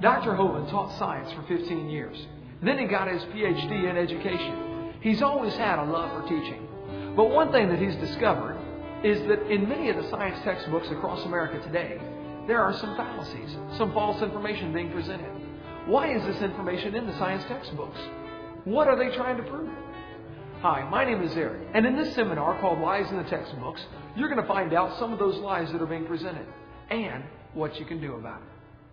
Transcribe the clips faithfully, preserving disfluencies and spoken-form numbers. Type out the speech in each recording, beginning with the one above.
Doctor Hovind taught science for fifteen years. Then he got his P H D in education. He's always had a love for teaching. But one thing that he's discovered is that in many of the science textbooks across America today, there are some fallacies, some false information being presented. Why is this information in the science textbooks? What are they trying to prove? Hi, my name is Eric, and in this seminar called Lies in the Textbooks, you're going to find out some of those lies that are being presented and what you can do about it.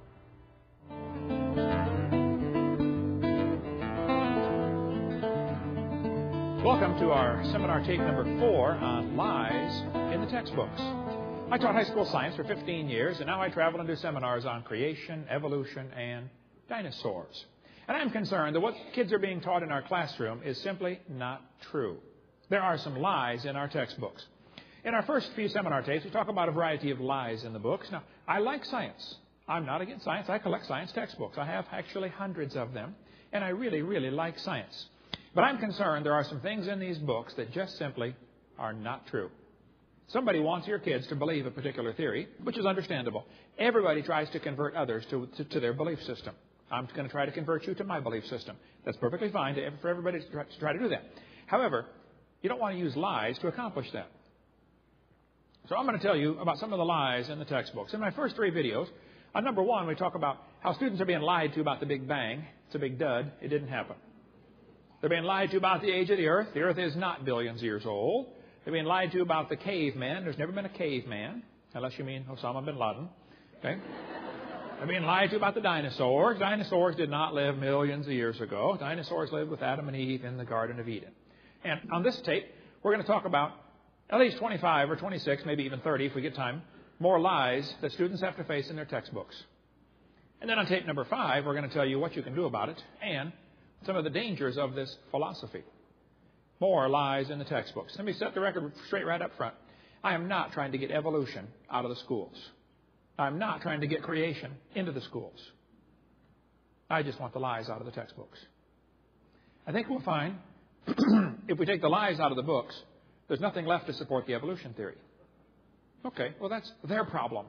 Welcome to our seminar tape number four on lies in the textbooks. I taught high school science for fifteen years, and now I travel and do seminars on creation, evolution, and dinosaurs. And I'm concerned that what kids are being taught in our classroom is simply not true. There are some lies in our textbooks. In our first few seminar tapes, we talk about a variety of lies in the books. Now, I like science. I'm not against science. I collect science textbooks. I have actually hundreds of them, and I really, really like science. But I'm concerned there are some things in these books that just simply are not true. Somebody wants your kids to believe a particular theory, which is understandable. Everybody tries to convert others to, to, to their belief system. I'm going to try to convert you to my belief system. That's perfectly fine to, for everybody to try, to try to do that. However, you don't want to use lies to accomplish that. So I'm going to tell you about some of the lies in the textbooks. In my first three videos, on number one, we talk about how students are being lied to about the Big Bang. It's a big dud. It didn't happen. They're being lied to about the age of the Earth. The Earth is not billions of years old. They're being lied to about the caveman. There's never been a caveman, unless you mean Osama bin Laden. Okay? They're being lied to about the dinosaurs. Dinosaurs did not live millions of years ago. Dinosaurs lived with Adam and Eve in the Garden of Eden. And on this tape, we're going to talk about at least twenty-five or twenty-six, maybe even thirty if we get time, more lies that students have to face in their textbooks. And then on tape number five, we're going to tell you what you can do about it and some of the dangers of this philosophy. More lies in the textbooks. Let me set the record straight right up front. I am not trying to get evolution out of the schools. I'm not trying to get creation into the schools. I just want the lies out of the textbooks. I think we'll find if we take the lies out of the books, there's nothing left to support the evolution theory. Okay, well, that's their problem.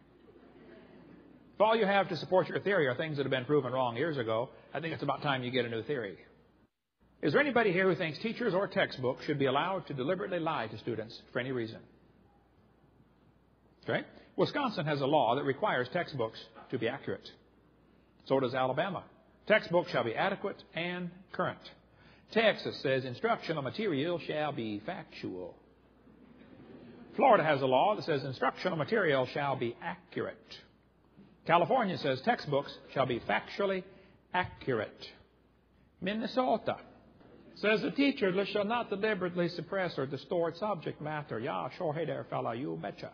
If all you have to support your theory are things that have been proven wrong years ago, I think it's about time you get a new theory. Is there anybody here who thinks teachers or textbooks should be allowed to deliberately lie to students for any reason? Okay? Wisconsin has a law that requires textbooks to be accurate. So does Alabama. Textbooks shall be adequate and current. Texas says instructional material shall be factual. Florida has a law that says instructional material shall be accurate. California says textbooks shall be factually accurate. Minnesota says the teacher shall not deliberately suppress or distort subject matter. Yeah, sure, hey there, fella, you betcha.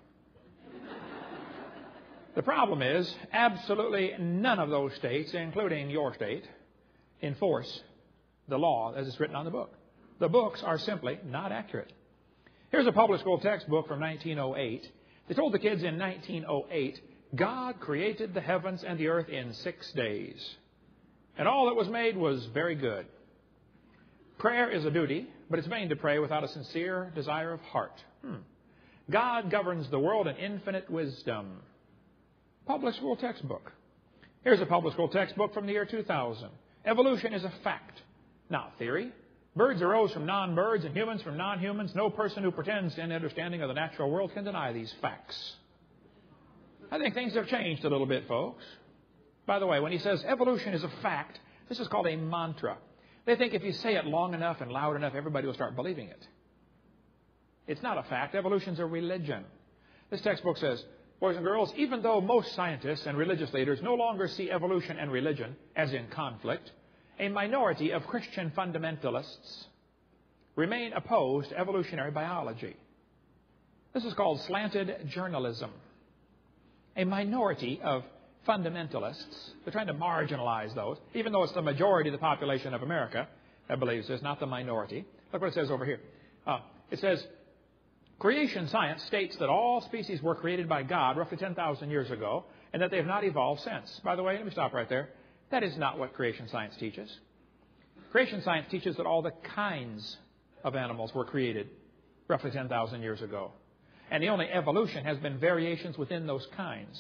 The problem is absolutely none of those states, including your state, enforce the law as it's written on the book. The books are simply not accurate. Here's a public school textbook from nineteen oh eight. They told the kids in nineteen oh eight, God created the heavens and the earth in six days. And all that was made was very good. Prayer is a duty, but it's vain to pray without a sincere desire of heart. Hmm. God governs the world in infinite wisdom. Public school textbook. Here's a public school textbook from the year two thousand. Evolution is a fact, not theory. Birds arose from non-birds and humans from non-humans. No person who pretends to any understanding of the natural world can deny these facts. I think things have changed a little bit, folks. By the way, when he says evolution is a fact, this is called a mantra. They think if you say it long enough and loud enough, everybody will start believing it. It's not a fact. Evolution's a religion. This textbook says, boys and girls, even though most scientists and religious leaders no longer see evolution and religion as in conflict, a minority of Christian fundamentalists remain opposed to evolutionary biology. This is called slanted journalism. A minority of fundamentalists, they're trying to marginalize those, even though it's the majority of the population of America that believes this, not the minority. Look what it says over here. Uh, it says, creation science states that all species were created by God roughly ten thousand years ago, and that they have not evolved since. By the way, let me stop right there. That is not what creation science teaches. Creation science teaches that all the kinds of animals were created roughly ten thousand years ago. And the only evolution has been variations within those kinds.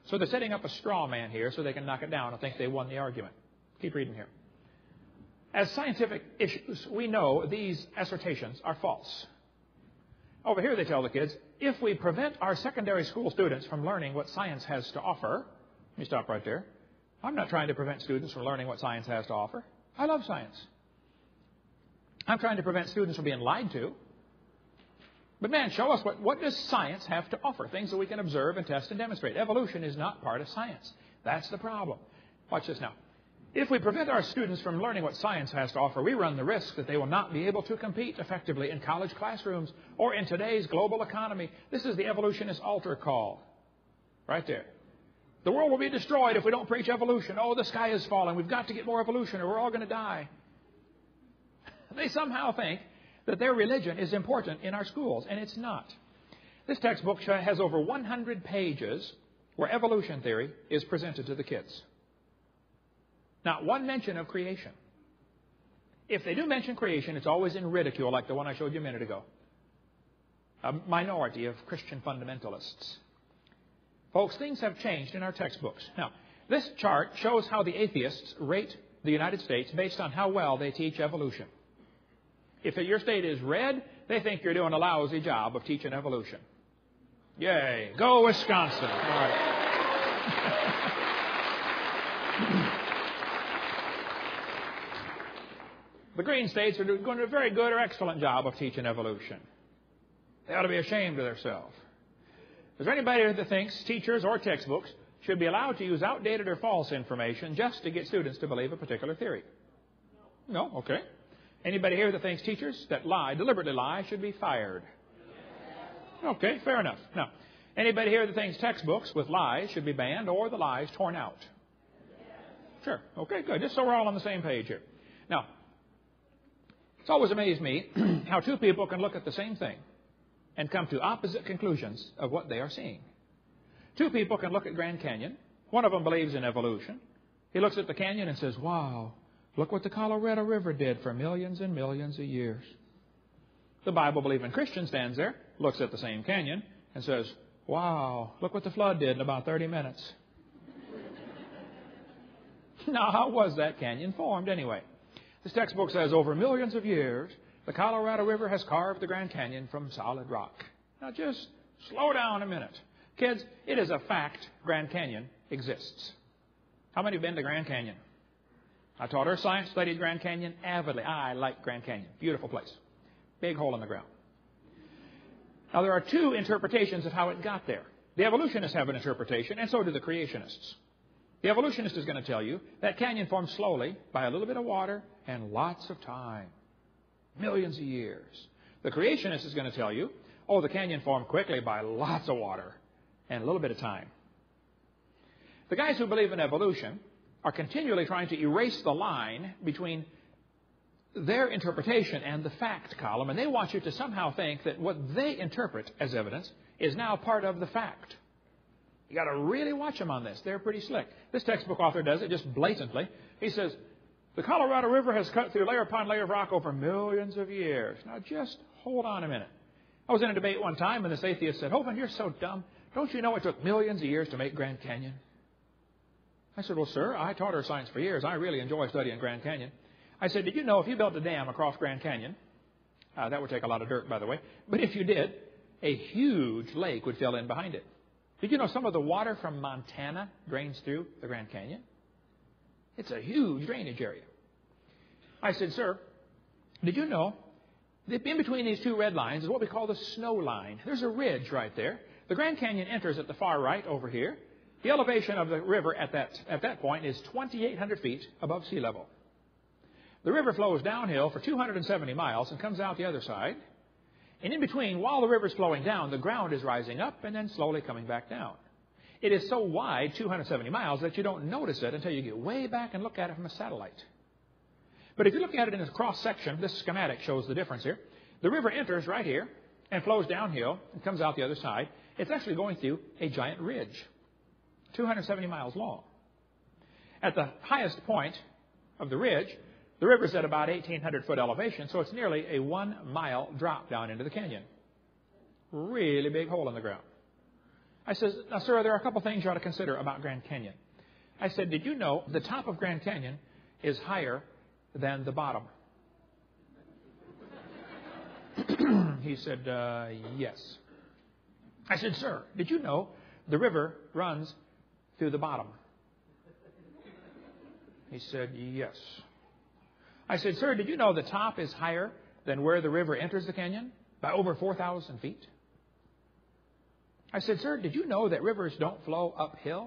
So they're setting up a straw man here so they can knock it down and think they won the argument. Keep reading here. As scientific issues, we know these assertions are false. Over here they tell the kids, if we prevent our secondary school students from learning what science has to offer, let me stop right there. I'm not trying to prevent students from learning what science has to offer. I love science. I'm trying to prevent students from being lied to. But man, show us what, what does science have to offer? Things that we can observe and test and demonstrate. Evolution is not part of science. That's the problem. Watch this now. If we prevent our students from learning what science has to offer, we run the risk that they will not be able to compete effectively in college classrooms or in today's global economy. This is the evolutionist altar call. Right there. The world will be destroyed if we don't preach evolution. Oh, the sky is falling. We've got to get more evolution or we're all going to die. They somehow think that their religion is important in our schools, and it's not. This textbook has over one hundred pages where evolution theory is presented to the kids. Not one mention of creation. If they do mention creation, it's always in ridicule, like the one I showed you a minute ago. A minority of Christian fundamentalists. Folks, things have changed in our textbooks. Now, this chart shows how the atheists rate the United States based on how well they teach evolution. If your state is red, they think you're doing a lousy job of teaching evolution. Yay. Go Wisconsin. All right. The green states are doing a very good or excellent job of teaching evolution. They ought to be ashamed of themselves. Is there anybody that thinks teachers or textbooks should be allowed to use outdated or false information just to get students to believe a particular theory? No? Okay. Anybody here that thinks teachers that lie, deliberately lie, should be fired? Okay, fair enough. Now, anybody here that thinks textbooks with lies should be banned or the lies torn out? Sure. Okay, good. Just so we're all on the same page here. Now, it's always amazed me how two people can look at the same thing and come to opposite conclusions of what they are seeing. Two people can look at Grand Canyon. One of them believes in evolution. He looks at the canyon and says, wow, look what the Colorado River did for millions and millions of years. The Bible-believing Christian stands there, looks at the same canyon, and says, wow, look what the flood did in about thirty minutes. Now, how was that canyon formed anyway? This textbook says over millions of years, the Colorado River has carved the Grand Canyon from solid rock. Now, just slow down a minute. Kids, it is a fact Grand Canyon exists. How many have been to Grand Canyon? I taught her science, studied Grand Canyon avidly. I like Grand Canyon. Beautiful place. Big hole in the ground. Now, there are two interpretations of how it got there. The evolutionists have an interpretation, and so do the creationists. The evolutionist is going to tell you that canyon formed slowly by a little bit of water and lots of time. Millions of years. The creationist is going to tell you, oh, the canyon formed quickly by lots of water and a little bit of time. The guys who believe in evolution are continually trying to erase the line between their interpretation and the fact column, and they want you to somehow think that what they interpret as evidence is now part of the fact. You got to really watch them on this. They're pretty slick. This textbook author does it just blatantly. He says, the Colorado River has cut through layer upon layer of rock over millions of years. Now, just hold on a minute. I was in a debate one time, and this atheist said, Hovind, you're so dumb. Don't you know it took millions of years to make Grand Canyon? I said, well, sir, I taught her science for years. I really enjoy studying Grand Canyon. I said, did you know if you built a dam across Grand Canyon, uh, that would take a lot of dirt, by the way, but if you did, a huge lake would fill in behind it. Did you know some of the water from Montana drains through the Grand Canyon? It's a huge drainage area. I said, sir, did you know that in between these two red lines is what we call the snow line? There's a ridge right there. The Grand Canyon enters at the far right over here. The elevation of the river at that, at that point is twenty-eight hundred feet above sea level. The river flows downhill for two hundred seventy miles and comes out the other side. And in between, while the river's flowing down, the ground is rising up and then slowly coming back down. It is so wide, two hundred seventy miles, that you don't notice it until you get way back and look at it from a satellite. But if you look at it in a cross-section, this schematic shows the difference here. The river enters right here and flows downhill and comes out the other side. It's actually going through a giant ridge, two hundred seventy miles long. At the highest point of the ridge, the river's at about eighteen hundred foot elevation, so it's nearly a one mile drop down into the canyon. Really big hole in the ground. I said, now, sir, there are a couple things you ought to consider about Grand Canyon. I said, did you know the top of Grand Canyon is higher than the bottom? He said, uh, yes. I said, sir, did you know the river runs through the bottom? He said, yes. I said, sir, did you know the top is higher than where the river enters the canyon by over four thousand feet? I said, sir, did you know that rivers don't flow uphill?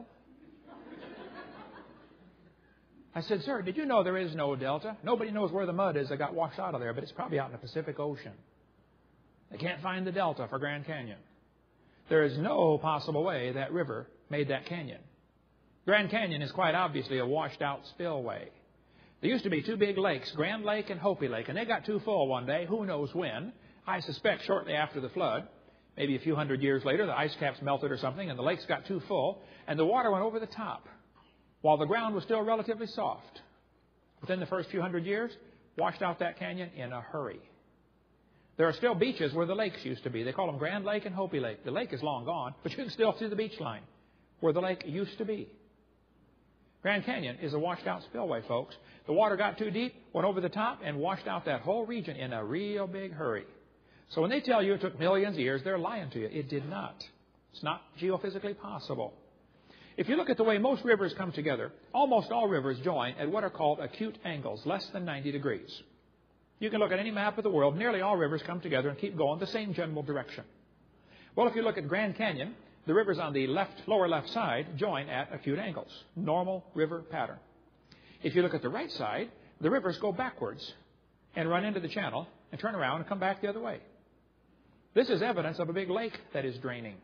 I said, sir, did you know there is no delta? Nobody knows where the mud is that got washed out of there, but it's probably out in the Pacific Ocean. They can't find the delta for Grand Canyon. There is no possible way that river made that canyon. Grand Canyon is quite obviously a washed-out spillway. There used to be two big lakes, Grand Lake and Hopi Lake, and they got too full one day, who knows when. I suspect shortly after the flood, maybe a few hundred years later, the ice caps melted or something, and the lakes got too full, and the water went over the top, while the ground was still relatively soft. Within the first few hundred years, washed out that canyon in a hurry. There are still beaches where the lakes used to be. They call them Grand Lake and Hopi Lake. The lake is long gone, but you can still see the beach line where the lake used to be. Grand Canyon is a washed-out spillway, folks. The water got too deep, went over the top, and washed out that whole region in a real big hurry. So when they tell you it took millions of years, they're lying to you. It did not. It's not geophysically possible. If you look at the way most rivers come together, almost all rivers join at what are called acute angles, less than ninety degrees. You can look at any map of the world. Nearly all rivers come together and keep going the same general direction. Well, if you look at Grand Canyon, the rivers on the left, lower left side join at acute angles, normal river pattern. If you look at the right side, the rivers go backwards and run into the channel and turn around and come back the other way. This is evidence of a big lake that is draining.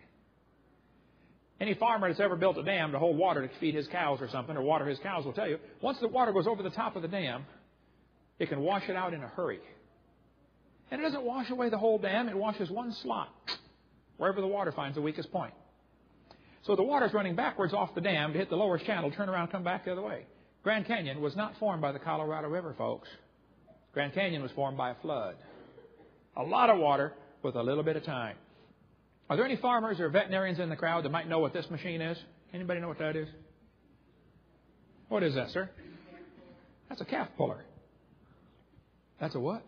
Any farmer that's ever built a dam to hold water to feed his cows or something, or water his cows, will tell you, once the water goes over the top of the dam, it can wash it out in a hurry. And it doesn't wash away the whole dam. It washes one slot, wherever the water finds the weakest point. So the water's running backwards off the dam to hit the lower channel, turn around, come back the other way. Grand Canyon was not formed by the Colorado River, folks. Grand Canyon was formed by a flood. A lot of water with a little bit of time. Are there any farmers or veterinarians in the crowd that might know what this machine is? Anybody know what that is? What is that, sir? That's a calf puller. That's a what?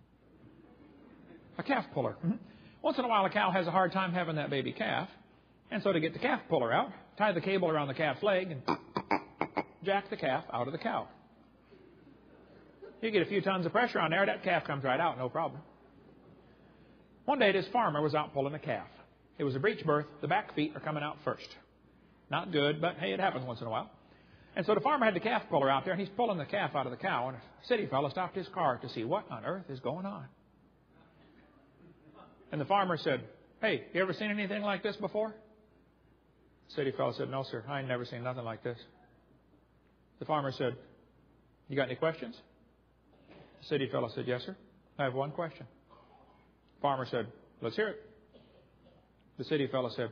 A calf puller. Mm-hmm. Once in a while, a cow has a hard time having that baby calf. And so to get the calf puller out, tie the cable around the calf's leg and jack the calf out of the cow. You get a few tons of pressure on there, that calf comes right out, no problem. One day, this farmer was out pulling a calf. It was a breech birth. The back feet are coming out first. Not good, but hey, it happens once in a while. And so the farmer had the calf puller out there, and he's pulling the calf out of the cow, and a city fellow stopped his car to see what on earth is going on. And the farmer said, "Hey, you ever seen anything like this before?" The city fellow said, "No, sir, I ain't never seen nothing like this." The farmer said, "You got any questions?" The city fellow said, "Yes, sir, I have one question." The farmer said, "Let's hear it." The city fellow said,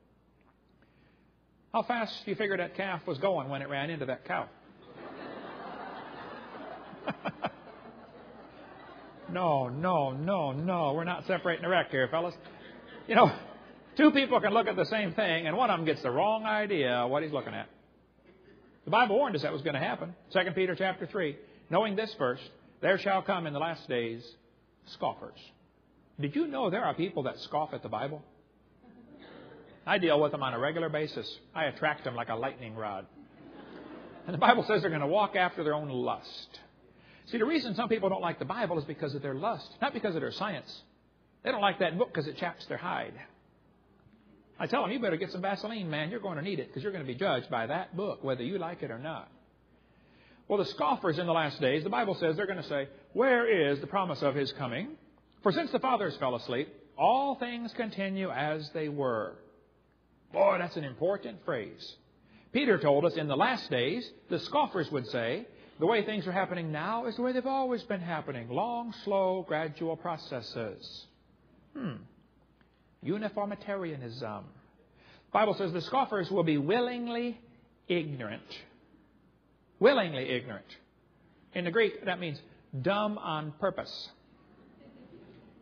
"How fast do you figure that calf was going when it ran into that cow?" No, no, no, no. We're not separating the wreck here, fellas. You know, two people can look at the same thing, and one of them gets the wrong idea of what he's looking at. The Bible warned us that was going to happen. Second Peter chapter three. Knowing this first, there shall come in the last days scoffers. Did you know there are people that scoff at the Bible? I deal with them on a regular basis. I attract them like a lightning rod. And the Bible says they're going to walk after their own lust. See, the reason some people don't like the Bible is because of their lust, not because of their science. They don't like that book because it chaps their hide. I tell them, you better get some Vaseline, man. You're going to need it because you're going to be judged by that book, whether you like it or not. Well, the scoffers in the last days, the Bible says they're going to say, where is the promise of His coming? For since the fathers fell asleep, all things continue as they were. Boy, that's an important phrase. Peter told us in the last days, the scoffers would say, the way things are happening now is the way they've always been happening. Long, slow, gradual processes. Hmm. Uniformitarianism. The Bible says the scoffers will be willingly ignorant. Willingly ignorant. In the Greek, that means dumb on purpose.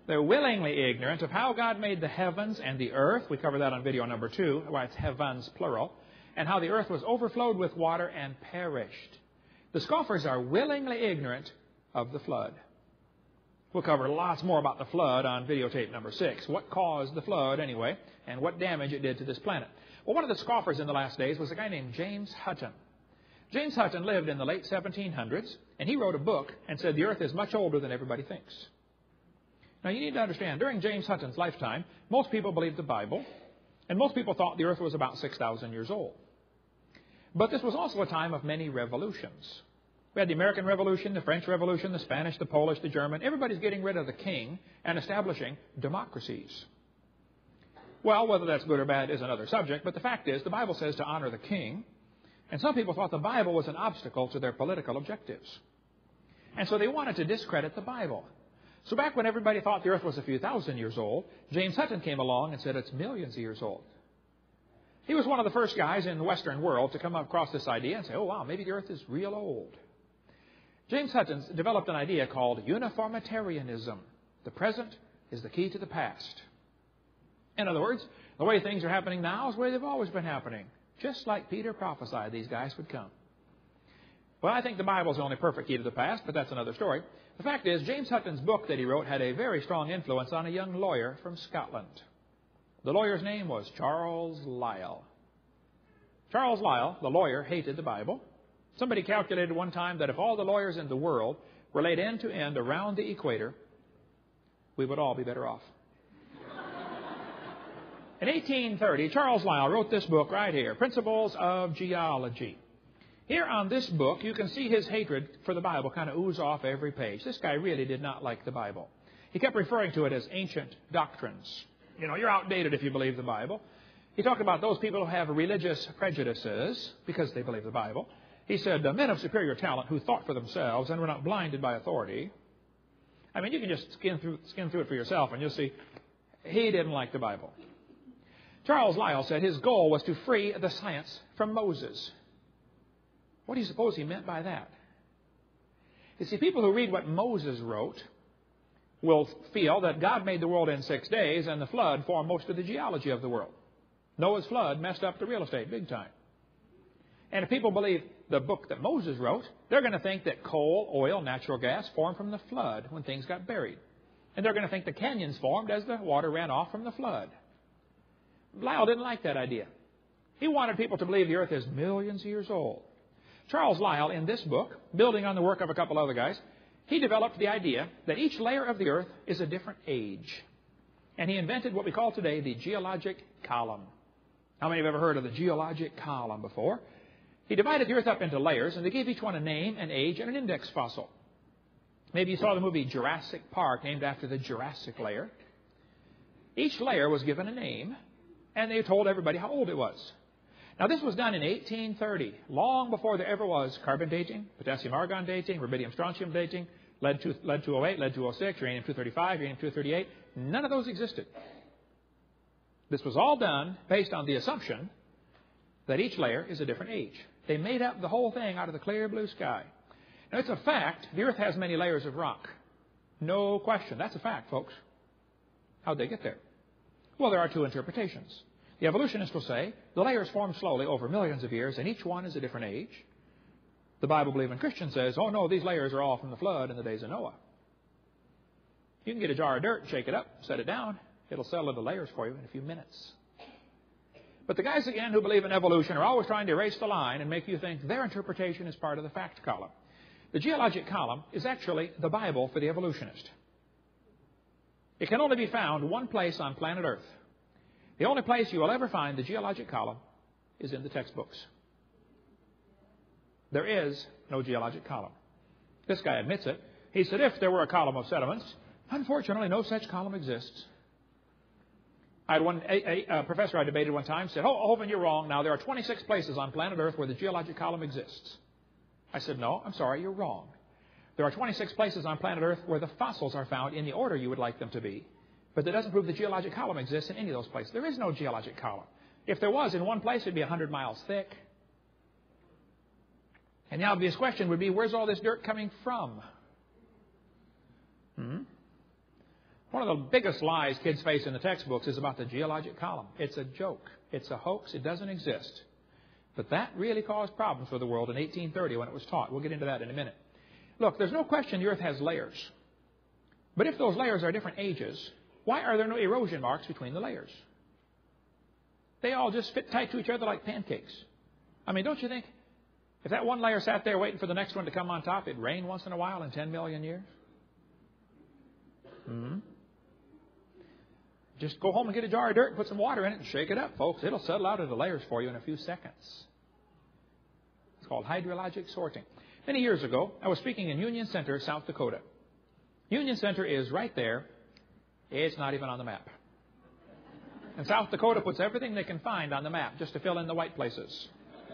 They're willingly ignorant of how God made the heavens and the earth. We covered that on video number two, why it's heavens, plural. And how the earth was overflowed with water and perished. The scoffers are willingly ignorant of the flood. We'll cover lots more about the flood on videotape number six. What caused the flood, anyway, and what damage it did to this planet. Well, one of the scoffers in the last days was a guy named James Hutton. James Hutton lived in the late seventeen hundreds, and he wrote a book and said the earth is much older than everybody thinks. Now, you need to understand, during James Hutton's lifetime, most people believed the Bible, and most people thought the earth was about six thousand years old. But this was also a time of many revolutions. We had the American Revolution, the French Revolution, the Spanish, the Polish, the German. Everybody's getting rid of the king and establishing democracies. Well, whether that's good or bad is another subject, but the fact is the Bible says to honor the king, and some people thought the Bible was an obstacle to their political objectives. And so they wanted to discredit the Bible. So back when everybody thought the earth was a few thousand years old, James Hutton came along and said it's millions of years old. He was one of the first guys in the Western world to come across this idea and say, oh, wow, maybe the earth is real old. James Hutton developed an idea called uniformitarianism. The present is the key to the past. In other words, the way things are happening now is the way they've always been happening. Just like Peter prophesied these guys would come. Well, I think the Bible is the only perfect key to the past, but that's another story. The fact is, James Hutton's book that he wrote had a very strong influence on a young lawyer from Scotland. The lawyer's name was Charles Lyell. Charles Lyell, the lawyer, hated the Bible. Somebody calculated one time that if all the lawyers in the world were laid end to end around the equator, we would all be better off. In eighteen thirty, Charles Lyell wrote this book right here, Principles of Geology. Here on this book, you can see his hatred for the Bible kind of ooze off every page. This guy really did not like the Bible. He kept referring to it as ancient doctrines. You know, you're outdated if you believe the Bible. He talked about those people who have religious prejudices because they believe the Bible. He said, men of superior talent who thought for themselves and were not blinded by authority. I mean, you can just skim through, skim through it for yourself and you'll see he didn't like the Bible. Charles Lyell said his goal was to free the science from Moses. What do you suppose he meant by that? You see, people who read what Moses wrote will feel that God made the world in six days and the flood formed most of the geology of the world. Noah's flood messed up the real estate big time. And if people believe the book that Moses wrote, they're going to think that coal, oil, natural gas formed from the flood when things got buried. And they're going to think the canyons formed as the water ran off from the flood. Lyell didn't like that idea. He wanted people to believe the earth is millions of years old. Charles Lyell, in this book, building on the work of a couple other guys, he developed the idea that each layer of the earth is a different age. And he invented what we call today the geologic column. How many have ever heard of the geologic column before? He divided the earth up into layers, and they gave each one a name, an age, and an index fossil. Maybe you saw the movie Jurassic Park, named after the Jurassic layer. Each layer was given a name, and they told everybody how old it was. Now, this was done in eighteen thirty, long before there ever was carbon dating, potassium-argon dating, rubidium-strontium dating, lead two oh eight, lead two oh six, uranium two thirty-five, uranium two thirty-eight. None of those existed. This was all done based on the assumption that each layer is a different age. They made up the whole thing out of the clear blue sky. Now, it's a fact the earth has many layers of rock. No question. That's a fact, folks. How'd they get there? Well, there are two interpretations. The evolutionists will say the layers form slowly over millions of years, and each one is a different age. The Bible-believing Christian says, oh, no, these layers are all from the flood in the days of Noah. You can get a jar of dirt, shake it up, set it down. It'll settle into layers for you in a few minutes. But the guys, again, who believe in evolution are always trying to erase the line and make you think their interpretation is part of the fact column. The geologic column is actually the Bible for the evolutionist. It can only be found one place on planet Earth. The only place you will ever find the geologic column is in the textbooks. There is no geologic column. This guy admits it. He said if there were a column of sediments, unfortunately no such column exists. I had one a, a, a professor I debated one time said, oh, Hovind, you're wrong. Now, there are twenty-six places on planet Earth where the geologic column exists. I said, no, I'm sorry, you're wrong. There are twenty-six places on planet Earth where the fossils are found in the order you would like them to be. But that doesn't prove the geologic column exists in any of those places. There is no geologic column. If there was in one place, it would be one hundred miles thick. And the obvious question would be, where's all this dirt coming from? Hmm? One of the biggest lies kids face in the textbooks is about the geologic column. It's a joke. It's a hoax. It doesn't exist. But that really caused problems for the world in eighteen thirty when it was taught. We'll get into that in a minute. Look, there's no question the Earth has layers. But if those layers are different ages, why are there no erosion marks between the layers? They all just fit tight to each other like pancakes. I mean, don't you think if that one layer sat there waiting for the next one to come on top, it'd rain once in a while in ten million years? Hmm? Just go home and get a jar of dirt and put some water in it and shake it up, folks. It'll settle out of the layers for you in a few seconds. It's called hydrologic sorting. Many years ago, I was speaking in Union Center, South Dakota. Union Center is right there. It's not even on the map. And South Dakota puts everything they can find on the map just to fill in the white places.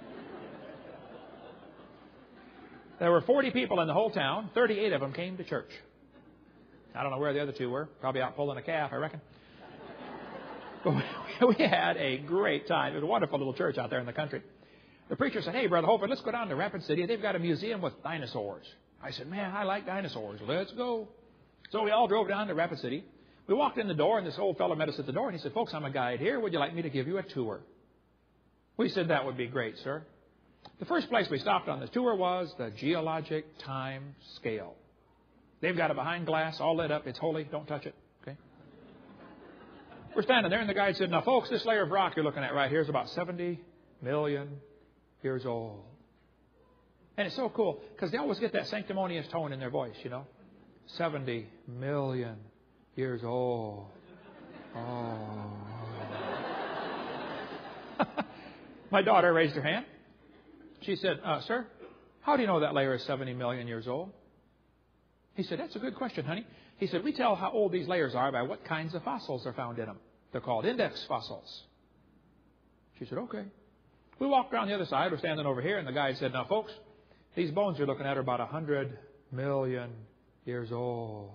There were forty people in the whole town. thirty-eight of them came to church. I don't know where the other two were. Probably out pulling a calf, I reckon. But we had a great time. It was a wonderful little church out there in the country. The preacher said, "Hey, Brother Holford, let's go down to Rapid City. They've got a museum with dinosaurs." I said, "Man, I like dinosaurs. Let's go." So we all drove down to Rapid City. We walked in the door, and this old fellow met us at the door, and he said, "Folks, I'm a guide here. Would you like me to give you a tour?" We said, "That would be great, sir." The first place we stopped on the tour was the geologic time scale. They've got it behind glass, all lit up. It's holy. Don't touch it. Okay? We're standing there, and the guide said, "Now, folks, this layer of rock you're looking at right here is about seventy million years old." And it's so cool, because they always get that sanctimonious tone in their voice, you know. seventy million years old. Oh. My daughter raised her hand. She said, uh, "Sir, how do you know that layer is seventy million years old?" He said, "That's a good question, honey." He said, "We tell how old these layers are by what kinds of fossils are found in them. They're called index fossils." She said, "Okay." We walked around the other side. We're standing over here, and the guide said, "Now, folks, these bones you're looking at are about one hundred million years old."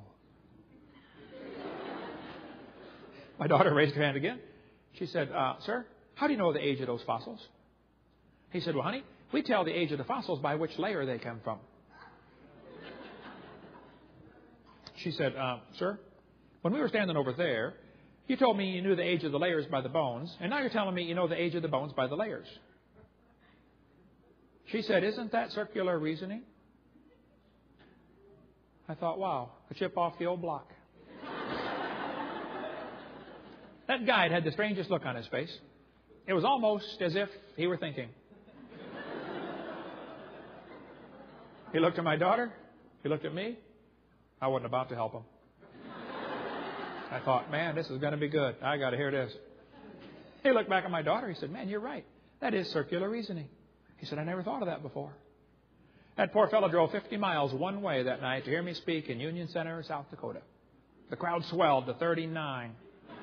My daughter raised her hand again. She said, uh, "Sir, how do you know the age of those fossils?" He said, "Well, honey, we tell the age of the fossils by which layer they come from." She said, uh, "Sir, when we were standing over there, you told me you knew the age of the layers by the bones, and now you're telling me you know the age of the bones by the layers." She said, "Isn't that circular reasoning?" I thought, wow, a chip off the old block. That guide had the strangest look on his face. It was almost as if he were thinking. He looked at my daughter. He looked at me. I wasn't about to help him. I thought, man, this is going to be good. I got to hear this. He looked back at my daughter. He said, "Man, you're right. That is circular reasoning." He said, "I never thought of that before." That poor fellow drove fifty miles one way that night to hear me speak in Union Center, South Dakota. The crowd swelled to thirty-nine.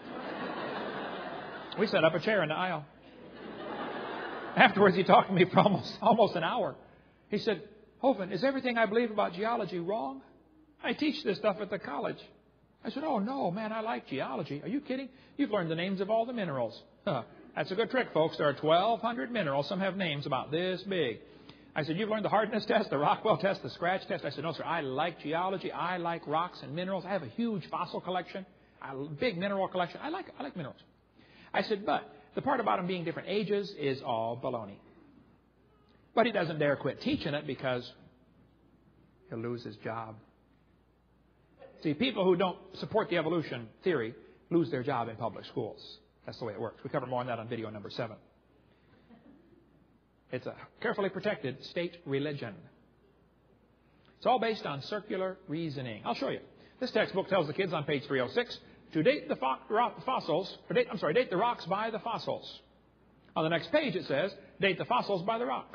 We set up a chair in the aisle. Afterwards, he talked to me for almost, almost an hour. He said, "Hovind, is everything I believe about geology wrong? I teach this stuff at the college." I said, "Oh, no, man, I like geology. Are you kidding? You've learned the names of all the minerals." Huh. That's a good trick, folks. There are twelve hundred minerals. Some have names about this big. I said, "You've learned the hardness test, the Rockwell test, the scratch test." I said, "No, sir, I like geology. I like rocks and minerals. I have a huge fossil collection, a big mineral collection. I like, I like minerals." I said, "But the part about them being different ages is all baloney." But he doesn't dare quit teaching it because he'll lose his job. See, people who don't support the evolution theory lose their job in public schools. That's the way it works. We cover more on that on video number seven. It's a carefully protected state religion. It's all based on circular reasoning. I'll show you. This textbook tells the kids on page three oh six to date the fo- rock fossils, or date, I'm sorry, date the rocks by the fossils. On the next page it says, date the fossils by the rocks.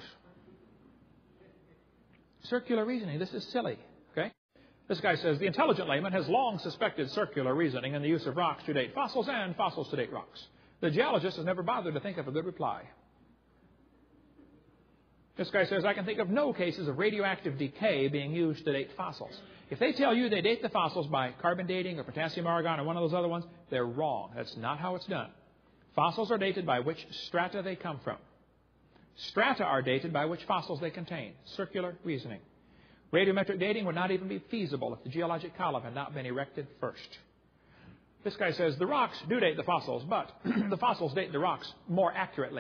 Circular reasoning. This is silly. Okay? This guy says, the intelligent layman has long suspected circular reasoning in the use of rocks to date fossils and fossils to date rocks. The geologist has never bothered to think of a good reply. This guy says, I can think of no cases of radioactive decay being used to date fossils. If they tell you they date the fossils by carbon dating or potassium argon or one of those other ones, they're wrong. That's not how it's done. Fossils are dated by which strata they come from. Strata are dated by which fossils they contain. Circular reasoning. Radiometric dating would not even be feasible if the geologic column had not been erected first. This guy says, the rocks do date the fossils, but the fossils date the rocks more accurately.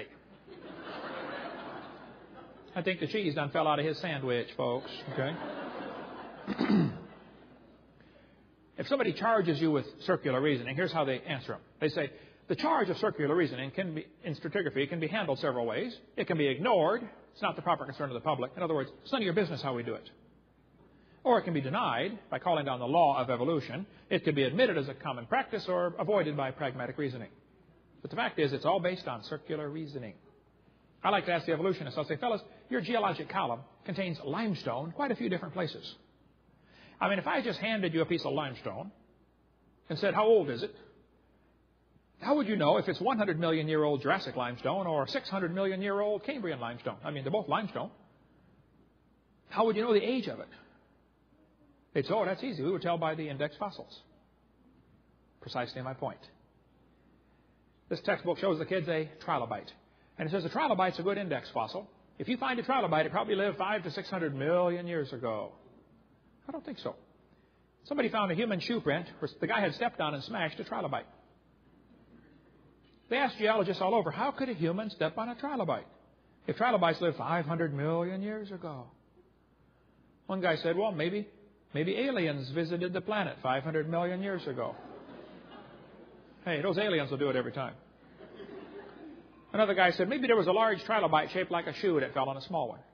I think the cheese done fell out of his sandwich, folks. Okay? If somebody charges you with circular reasoning, here's how they answer them. They say, the charge of circular reasoning can be, in stratigraphy can be handled several ways. It can be ignored. It's not the proper concern of the public. In other words, it's none of your business how we do it. Or it can be denied by calling down the law of evolution. It can be admitted as a common practice or avoided by pragmatic reasoning. But the fact is, it's all based on circular reasoning. I like to ask the evolutionists, I'll say, fellas, your geologic column contains limestone quite a few different places. I mean, if I just handed you a piece of limestone and said, how old is it? How would you know if it's one hundred million year old Jurassic limestone or six hundred million year old Cambrian limestone? I mean, they're both limestone. How would you know the age of it? They'd say, oh, that's easy. We would tell by the index fossils. Precisely my point. This textbook shows the kids a trilobite. And it says a trilobite's a good index fossil. If you find a trilobite, it probably lived five to six hundred million years ago. I don't think so. Somebody found a human shoe print where the guy had stepped on and smashed a trilobite. They asked geologists all over, how could a human step on a trilobite? If trilobites lived five hundred million years ago. One guy said, well, maybe, maybe aliens visited the planet five hundred million years ago. Hey, those aliens will do it every time. Another guy said, maybe there was a large trilobite shaped like a shoe that fell on a small one.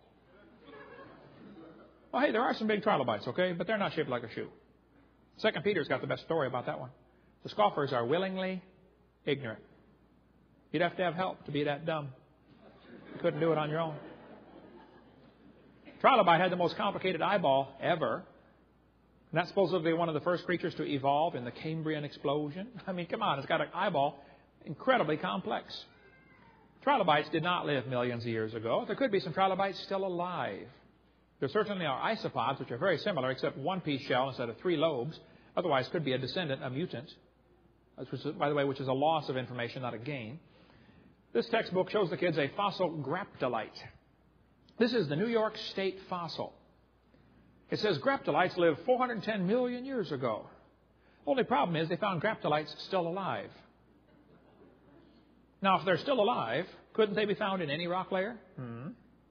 Well, hey, there are some big trilobites, okay, but they're not shaped like a shoe. Second Peter's got the best story about that one. The scoffers are willingly ignorant. You'd have to have help to be that dumb. You couldn't do it on your own. Trilobite had the most complicated eyeball ever. And that's supposedly one of the first creatures to evolve in the Cambrian explosion. I mean, come on, it's got an eyeball incredibly complex. Trilobites did not live millions of years ago. There could be some trilobites still alive. There certainly are isopods, which are very similar, except one-piece shell instead of three lobes. Otherwise, could be a descendant, a mutant. Which is, by the way, which is a loss of information, not a gain. This textbook shows the kids a fossil graptolite. This is the New York State fossil. It says graptolites lived four hundred ten million years ago. Only problem is they found graptolites still alive. Now, if they're still alive, couldn't they be found in any rock layer? Hmm.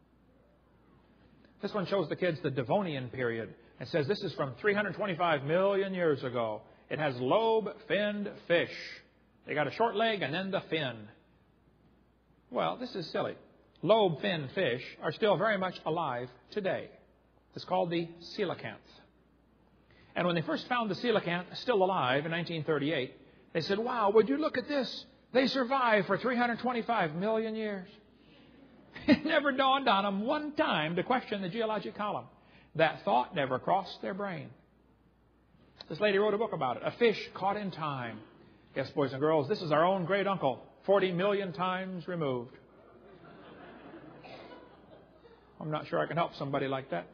This one shows the kids the Devonian period. It says this is from three hundred twenty-five million years ago. It has lobe-finned fish. They got a short leg and then the fin. Well, this is silly. Lobe-finned fish are still very much alive today. It's called the coelacanth. And when they first found the coelacanth still alive in nineteen thirty-eight, they said, wow, would you look at this? They survived for three hundred twenty-five million years. It never dawned on them one time to question the geologic column. That thought never crossed their brain. This lady wrote a book about it, A Fish Caught in Time. Yes, boys and girls, this is our own great uncle, forty million times removed. I'm not sure I can help somebody like that.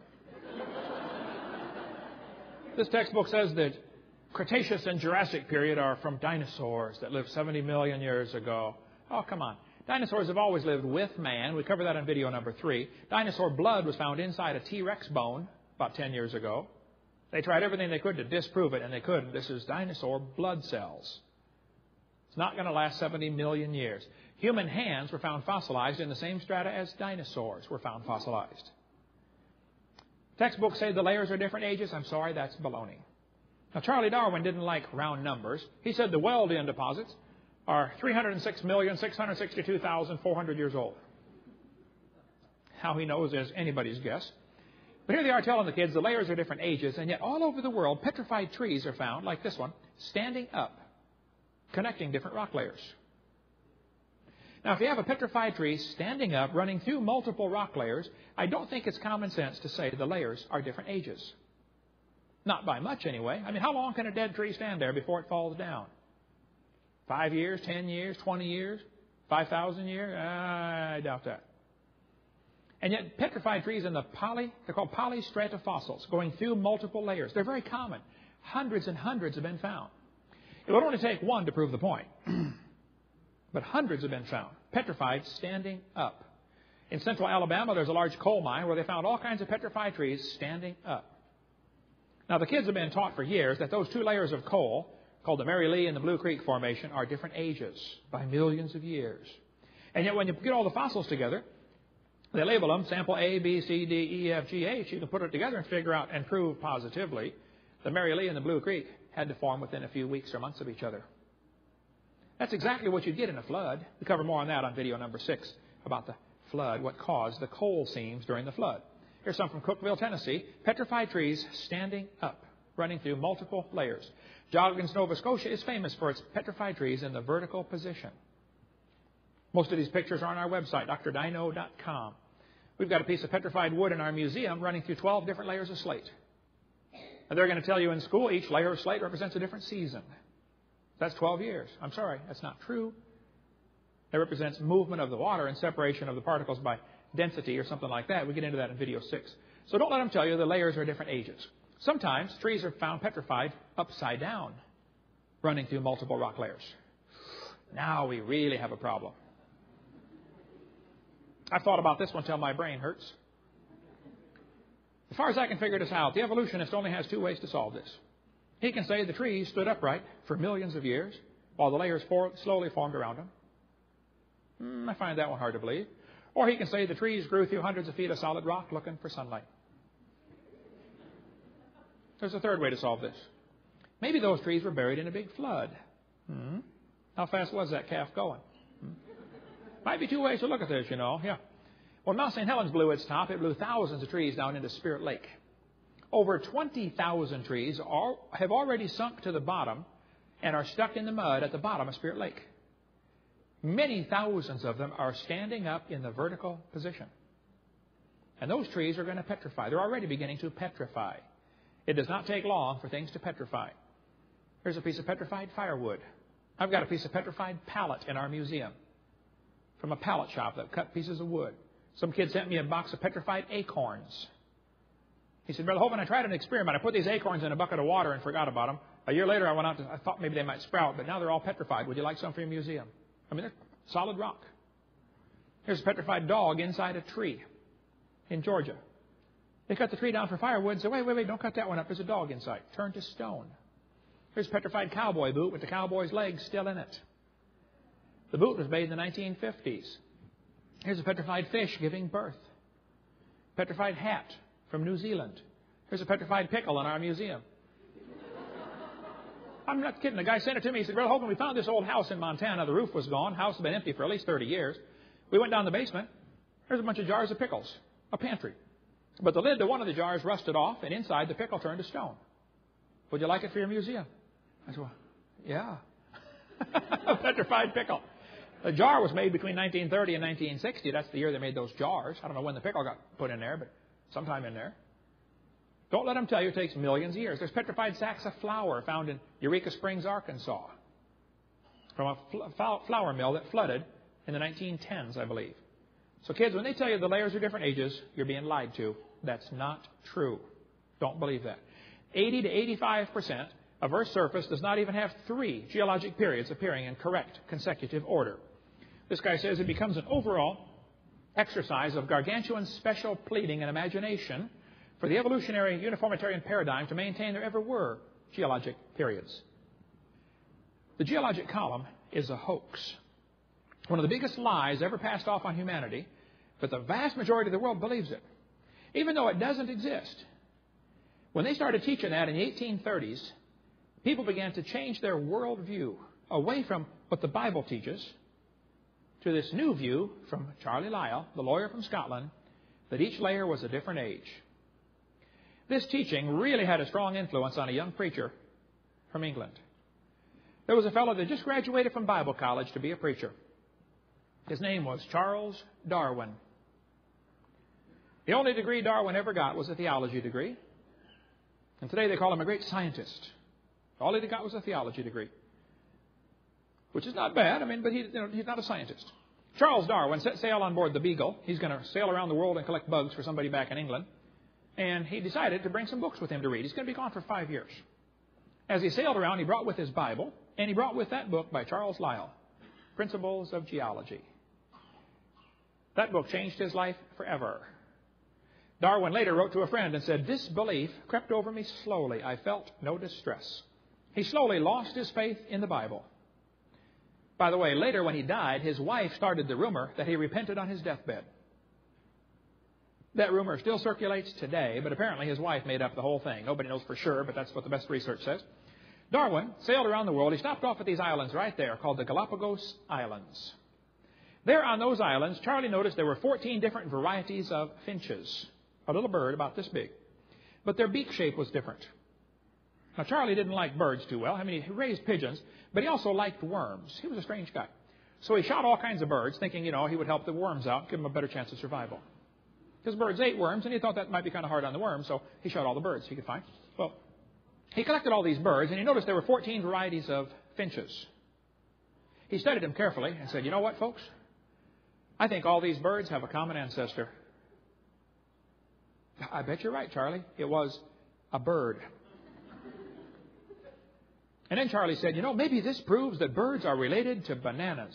This textbook says that Cretaceous and Jurassic period are from dinosaurs that lived seventy million years ago. Oh, come on. Dinosaurs have always lived with man. We covered that in video number three. Dinosaur blood was found inside a T-Rex bone about ten years ago. They tried everything they could to disprove it, and they couldn't. This is dinosaur blood cells. It's not going to last seventy million years. Human hands were found fossilized in the same strata as dinosaurs were found fossilized. Textbooks say the layers are different ages. I'm sorry, that's baloney. Now, Charlie Darwin didn't like round numbers. He said the Wealden deposits are three hundred six million, six hundred sixty-two thousand, four hundred years old. How he knows is anybody's guess. But here they are telling the kids the layers are different ages, and yet all over the world, petrified trees are found, like this one, standing up, connecting different rock layers. Now, if you have a petrified tree standing up, running through multiple rock layers, I don't think it's common sense to say the layers are different ages. Not by much, anyway. I mean, how long can a dead tree stand there before it falls down? Five years, ten years, twenty years, five thousand years? I doubt that. And yet, petrified trees in the poly, they're called polystratofossils, going through multiple layers. They're very common. Hundreds and hundreds have been found. It would only take one to prove the point. But hundreds have been found, petrified, standing up. In central Alabama, there's a large coal mine where they found all kinds of petrified trees standing up. Now, the kids have been taught for years that those two layers of coal, called the Mary Lee and the Blue Creek Formation, are different ages by millions of years. And yet when you get all the fossils together, they label them sample A, B, C, D, E, F, G, H. You can put it together and figure out and prove positively the Mary Lee and the Blue Creek had to form within a few weeks or months of each other. That's exactly what you get in a flood. We cover more on that on video number six about the flood, what caused the coal seams during the flood. Here's some from Cookeville, Tennessee. Petrified trees standing up, running through multiple layers. Joggins, Nova Scotia is famous for its petrified trees in the vertical position. Most of these pictures are on our website, D R dino dot com. We've got a piece of petrified wood in our museum running through twelve different layers of slate. And they're going to tell you in school each layer of slate represents a different season. That's twelve years. I'm sorry, that's not true. It represents movement of the water and separation of the particles by density or something like that. We get into that in video six. So don't let them tell you the layers are different ages. Sometimes trees are found petrified upside down, running through multiple rock layers. Now we really have a problem. I've thought about this one till my brain hurts. As far as I can figure this out, the evolutionist only has two ways to solve this. He can say the trees stood upright for millions of years while the layers for, slowly formed around them. Mm, I find that one hard to believe. Or he can say the trees grew through hundreds of feet of solid rock looking for sunlight. There's a third way to solve this. Maybe those trees were buried in a big flood. Hmm? How fast was that calf going? Hmm? Might be two ways to look at this, you know. Yeah. When Mount Saint Helens blew its top, it blew thousands of trees down into Spirit Lake. Over twenty thousand trees are, have already sunk to the bottom and are stuck in the mud at the bottom of Spirit Lake. Many thousands of them are standing up in the vertical position. And those trees are going to petrify. They're already beginning to petrify. It does not take long for things to petrify. Here's a piece of petrified firewood. I've got a piece of petrified pallet in our museum from a pallet shop that cut pieces of wood. Some kid sent me a box of petrified acorns. He said, Brother Hovind, I tried an experiment. I put these acorns in a bucket of water and forgot about them. A year later, I went out to, I thought maybe they might sprout, but now they're all petrified. Would you like some for your museum? I mean, they're solid rock. Here's a petrified dog inside a tree in Georgia. They cut the tree down for firewood and said, wait, wait, wait, don't cut that one up. There's a dog inside. Turned to stone. Here's a petrified cowboy boot with the cowboy's legs still in it. The boot was made in the nineteen fifties. Here's a petrified fish giving birth. Petrified hat from New Zealand. Here's a petrified pickle in our museum. I'm not kidding. The guy sent it to me. He said, Brother Hogan, we found this old house in Montana. The roof was gone. House had been empty for at least thirty years. We went down the basement. There's a bunch of jars of pickles. A pantry. But the lid to one of the jars rusted off, and inside the pickle turned to stone. Would you like it for your museum? I said, well, yeah. A petrified pickle. The jar was made between nineteen thirty and nineteen sixty. That's the year they made those jars. I don't know when the pickle got put in there, but sometime in there. Don't let them tell you it takes millions of years. There's petrified sacks of flour found in Eureka Springs, Arkansas, from a fl- flour mill that flooded in the nineteen tens, I believe. So kids, when they tell you the layers are different ages, you're being lied to. That's not true. Don't believe that. eighty to eighty-five percent of Earth's surface does not even have three geologic periods appearing in correct consecutive order. This guy says it becomes an overall exercise of gargantuan special pleading and imagination for the evolutionary uniformitarian paradigm to maintain there ever were geologic periods. The geologic column is a hoax. One of the biggest lies ever passed off on humanity, but the vast majority of the world believes it, even though it doesn't exist. When they started teaching that in the eighteen thirties, people began to change their worldview away from what the Bible teaches to this new view from Charlie Lyell, the lawyer from Scotland, that each layer was a different age. This teaching really had a strong influence on a young preacher from England. There was a fellow that just graduated from Bible college to be a preacher. His name was Charles Darwin. The only degree Darwin ever got was a theology degree. And today they call him a great scientist. All he got was a theology degree. Which is not bad, I mean, but he, you know, he's not a scientist. Charles Darwin set sail on board the Beagle. He's going to sail around the world and collect bugs for somebody back in England. And he decided to bring some books with him to read. He's going to be gone for five years. As he sailed around, he brought with his Bible, and he brought with that book by Charles Lyell, Principles of Geology. That book changed his life forever. Darwin later wrote to a friend and said, "This belief crept over me slowly. I felt no distress." he slowly lost his faith in the Bible. By the way, later when he died, his wife started the rumor that he repented on his deathbed. That rumor still circulates today, but apparently his wife made up the whole thing. Nobody knows for sure, but that's what the best research says. Darwin sailed around the world. He stopped off at these islands right there called the Galapagos Islands. There on those islands, Charlie noticed there were fourteen different varieties of finches, a little bird about this big. But their beak shape was different. Now, Charlie didn't like birds too well. I mean, he raised pigeons, but he also liked worms. He was a strange guy. So he shot all kinds of birds, thinking, you know, he would help the worms out, give them a better chance of survival. Because birds ate worms, and he thought that might be kind of hard on the worms, so he shot all the birds he could find. Well, he collected all these birds, and he noticed there were fourteen varieties of finches. He studied them carefully and said, you know what, folks? I think all these birds have a common ancestor. I bet you're right, Charlie. It was a bird. And then Charlie said, you know, maybe this proves that birds are related to bananas.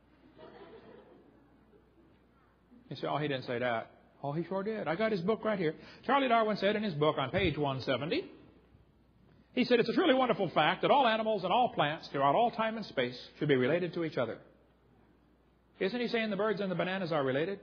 You say, oh, he didn't say that. Oh, he sure did. I got his book right here. Charlie Darwin said in his book on page one seventy, he said, it's a truly wonderful fact that all animals and all plants throughout all time and space should be related to each other. Isn't he saying the birds and the bananas are related?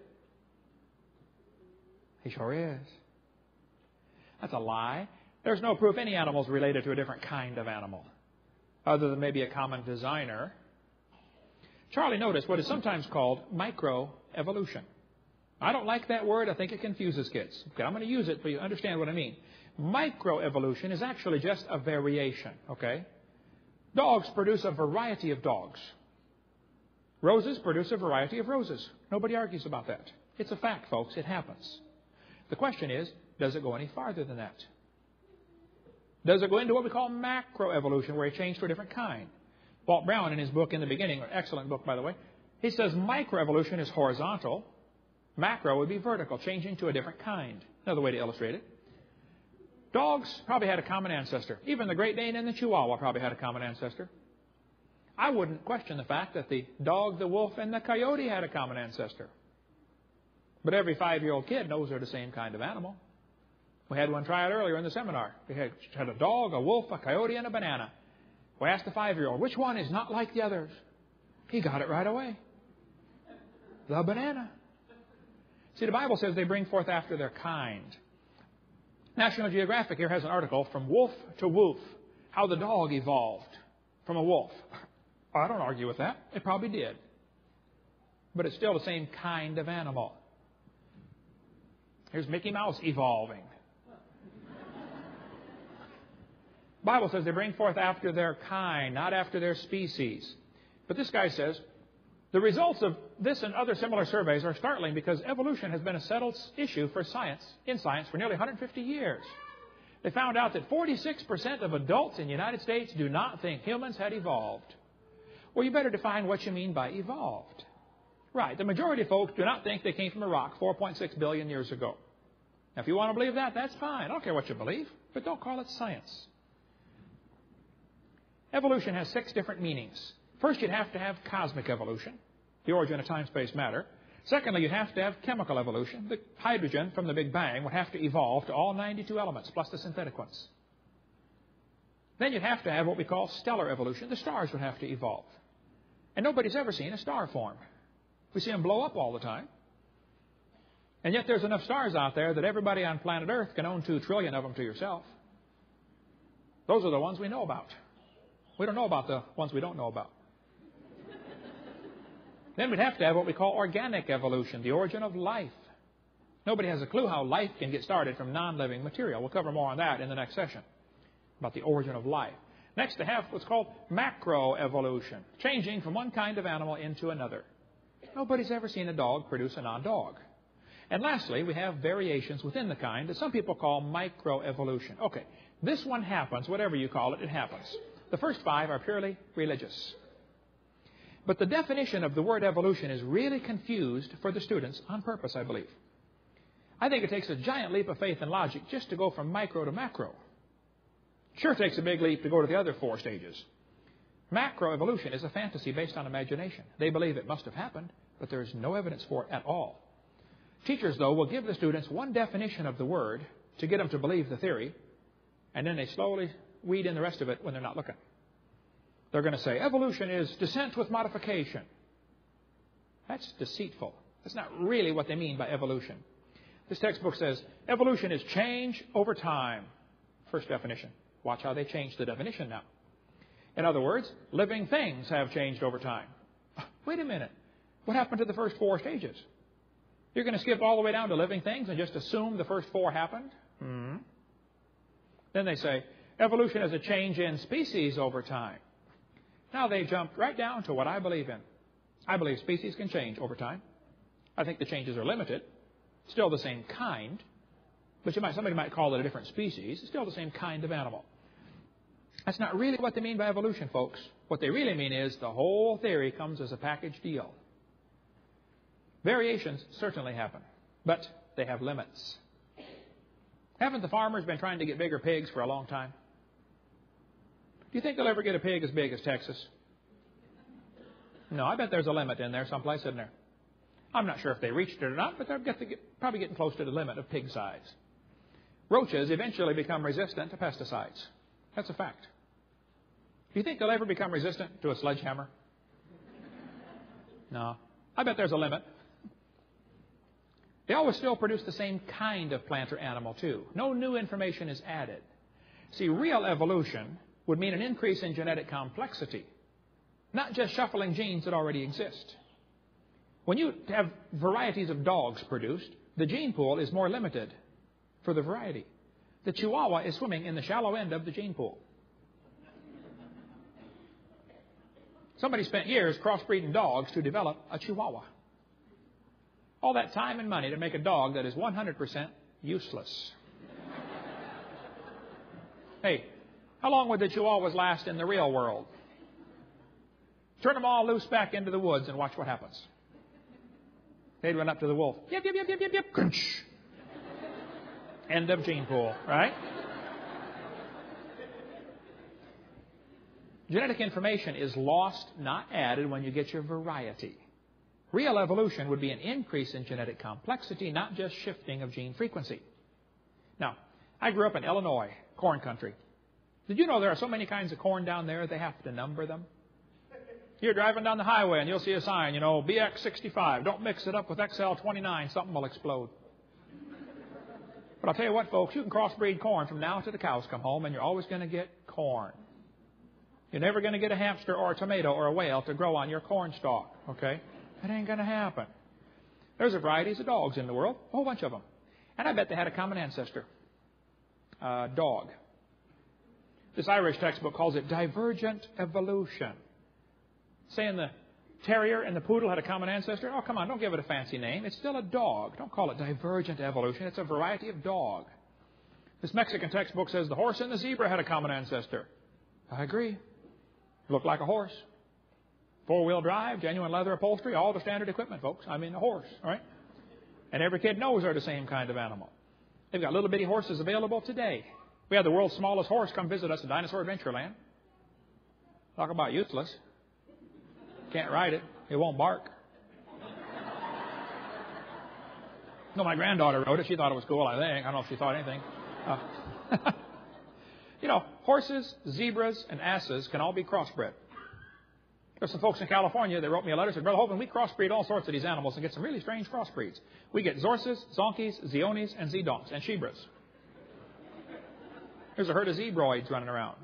He sure is. That's a lie. There's no proof any animal is related to a different kind of animal, other than maybe a common designer. Charlie noticed what is sometimes called microevolution. I don't like that word. I think it confuses kids. Okay, I'm going to use it so you understand what I mean. Microevolution is actually just a variation, okay? Dogs produce a variety of dogs. Roses produce a variety of roses. Nobody argues about that. It's a fact, folks. It happens. The question is, does it go any farther than that? Does it go into what we call macroevolution, where he changed to a different kind? Walt Brown, in his book in the beginning, an excellent book, by the way, he says microevolution is horizontal. Macro would be vertical, changing to a different kind. Another way to illustrate it. Dogs probably had a common ancestor. Even the Great Dane and the Chihuahua probably had a common ancestor. I wouldn't question the fact that the dog, the wolf, and the coyote had a common ancestor. But every five-year-old kid knows they're the same kind of animal. We had one try it earlier in the seminar. We had, had a dog, a wolf, a coyote, and a banana. We asked the five-year-old, which one is not like the others? He got it right away. The banana. See, the Bible says they bring forth after their kind. National Geographic here has an article, From Wolf to Woof, how the dog evolved from a wolf. I don't argue with that. It probably did. But it's still the same kind of animal. Here's Mickey Mouse evolving. The Bible says they bring forth after their kind, not after their species. But this guy says, the results of this and other similar surveys are startling because evolution has been a settled issue for science, in science, for nearly one hundred fifty years. They found out that forty-six percent of adults in the United States do not think humans had evolved. Well, you better define what you mean by evolved. Right, the majority of folks do not think they came from a rock four point six billion years ago. Now, if you want to believe that, that's fine. I don't care what you believe, but don't call it science. Evolution has six different meanings. First, you'd have to have cosmic evolution, the origin of time-space matter. Secondly, you'd have to have chemical evolution. The hydrogen from the Big Bang would have to evolve to all ninety-two elements, plus the synthetic ones. Then you'd have to have what we call stellar evolution. The stars would have to evolve. And nobody's ever seen a star form. We see them blow up all the time. And yet there's enough stars out there that everybody on planet Earth can own two trillion of them to yourself. Those are the ones we know about. We don't know about the ones we don't know about. Then we'd have to have what we call organic evolution, the origin of life. Nobody has a clue how life can get started from non-living material. We'll cover more on that in the next session, about the origin of life. Next, to have what's called macroevolution, changing from one kind of animal into another. Nobody's ever seen a dog produce a non-dog. And lastly, we have variations within the kind that some people call microevolution. Okay, this one happens, whatever you call it, it happens. The first five are purely religious. But the definition of the word evolution is really confused for the students on purpose, I believe. I think it takes a giant leap of faith and logic just to go from micro to macro. Sure takes a big leap to go to the other four stages. Macroevolution is a fantasy based on imagination. They believe it must have happened, but there is no evidence for it at all. Teachers, though, will give the students one definition of the word to get them to believe the theory, and then they slowly read in the rest of it when they're not looking. They're going to say, evolution is descent with modification. That's deceitful. That's not really what they mean by evolution. This textbook says, evolution is change over time. First definition. Watch how they change the definition now. In other words, living things have changed over time. Wait a minute. What happened to the first four stages? You're going to skip all the way down to living things and just assume the first four happened? Hmm. Then they say, evolution is a change in species over time. Now they jumped right down to what I believe in. I believe species can change over time. I think the changes are limited. Still the same kind. But you might, somebody might call it a different species. It's still the same kind of animal. That's not really what they mean by evolution, folks. What they really mean is the whole theory comes as a package deal. Variations certainly happen, but they have limits. Haven't the farmers been trying to get bigger pigs for a long time? Do you think they'll ever get a pig as big as Texas? No, I bet there's a limit in there someplace, isn't there? I'm not sure if they reached it or not, but they're get to get, probably getting close to the limit of pig size. Roaches eventually become resistant to pesticides. That's a fact. Do you think they'll ever become resistant to a sledgehammer? No. I bet there's a limit. They always still produce the same kind of plant or animal, too. No new information is added. See, real evolution would mean an increase in genetic complexity, not just shuffling genes that already exist. When you have varieties of dogs produced, the gene pool is more limited for the variety. The Chihuahua is swimming in the shallow end of the gene pool. Somebody spent years crossbreeding dogs to develop a Chihuahua. All that time and money to make a dog that is one hundred percent useless. Hey, how long would the Chihuahuas last in the real world? Turn them all loose back into the woods and watch what happens. They'd run up to the wolf. Yip, yip, yip, yip, yip, yip. Crunch. End of gene pool, right? Genetic information is lost, not added, when you get your variety. Real evolution would be an increase in genetic complexity, not just shifting of gene frequency. Now, I grew up in Illinois, corn country. Did you know there are so many kinds of corn down there, they have to number them? You're driving down the highway and you'll see a sign, you know, B X sixty-five. Don't mix it up with X L twenty-nine. Something will explode. But I'll tell you what, folks, you can crossbreed corn from now to the cows come home, and you're always going to get corn. You're never going to get a hamster or a tomato or a whale to grow on your corn stalk, okay? That ain't going to happen. There's a varieties of dogs in the world, a whole bunch of them. And I bet they had a common ancestor, a dog. This Irish textbook calls it divergent evolution. Saying the terrier and the poodle had a common ancestor? Oh, come on, don't give it a fancy name. It's still a dog. Don't call it divergent evolution. It's a variety of dog. This Mexican textbook says the horse and the zebra had a common ancestor. I agree. Looked like a horse. Four-wheel drive, genuine leather upholstery, all the standard equipment, folks. I mean, a horse, all right? And every kid knows they're the same kind of animal. They've got little bitty horses available today. We had the world's smallest horse come visit us at Dinosaur Adventureland. Talk about useless. Can't ride it. It won't bark. No, my granddaughter rode it. She thought it was cool, I think. I don't know if she thought anything. Uh, you know, horses, zebras, and asses can all be crossbred. There's some folks in California that wrote me a letter and said, Brother Hovind, we crossbreed all sorts of these animals and get some really strange crossbreeds. We get Zorses, Zonkies, Zionis, and Zedonks, and Shebras. There's a herd of zebroids running around.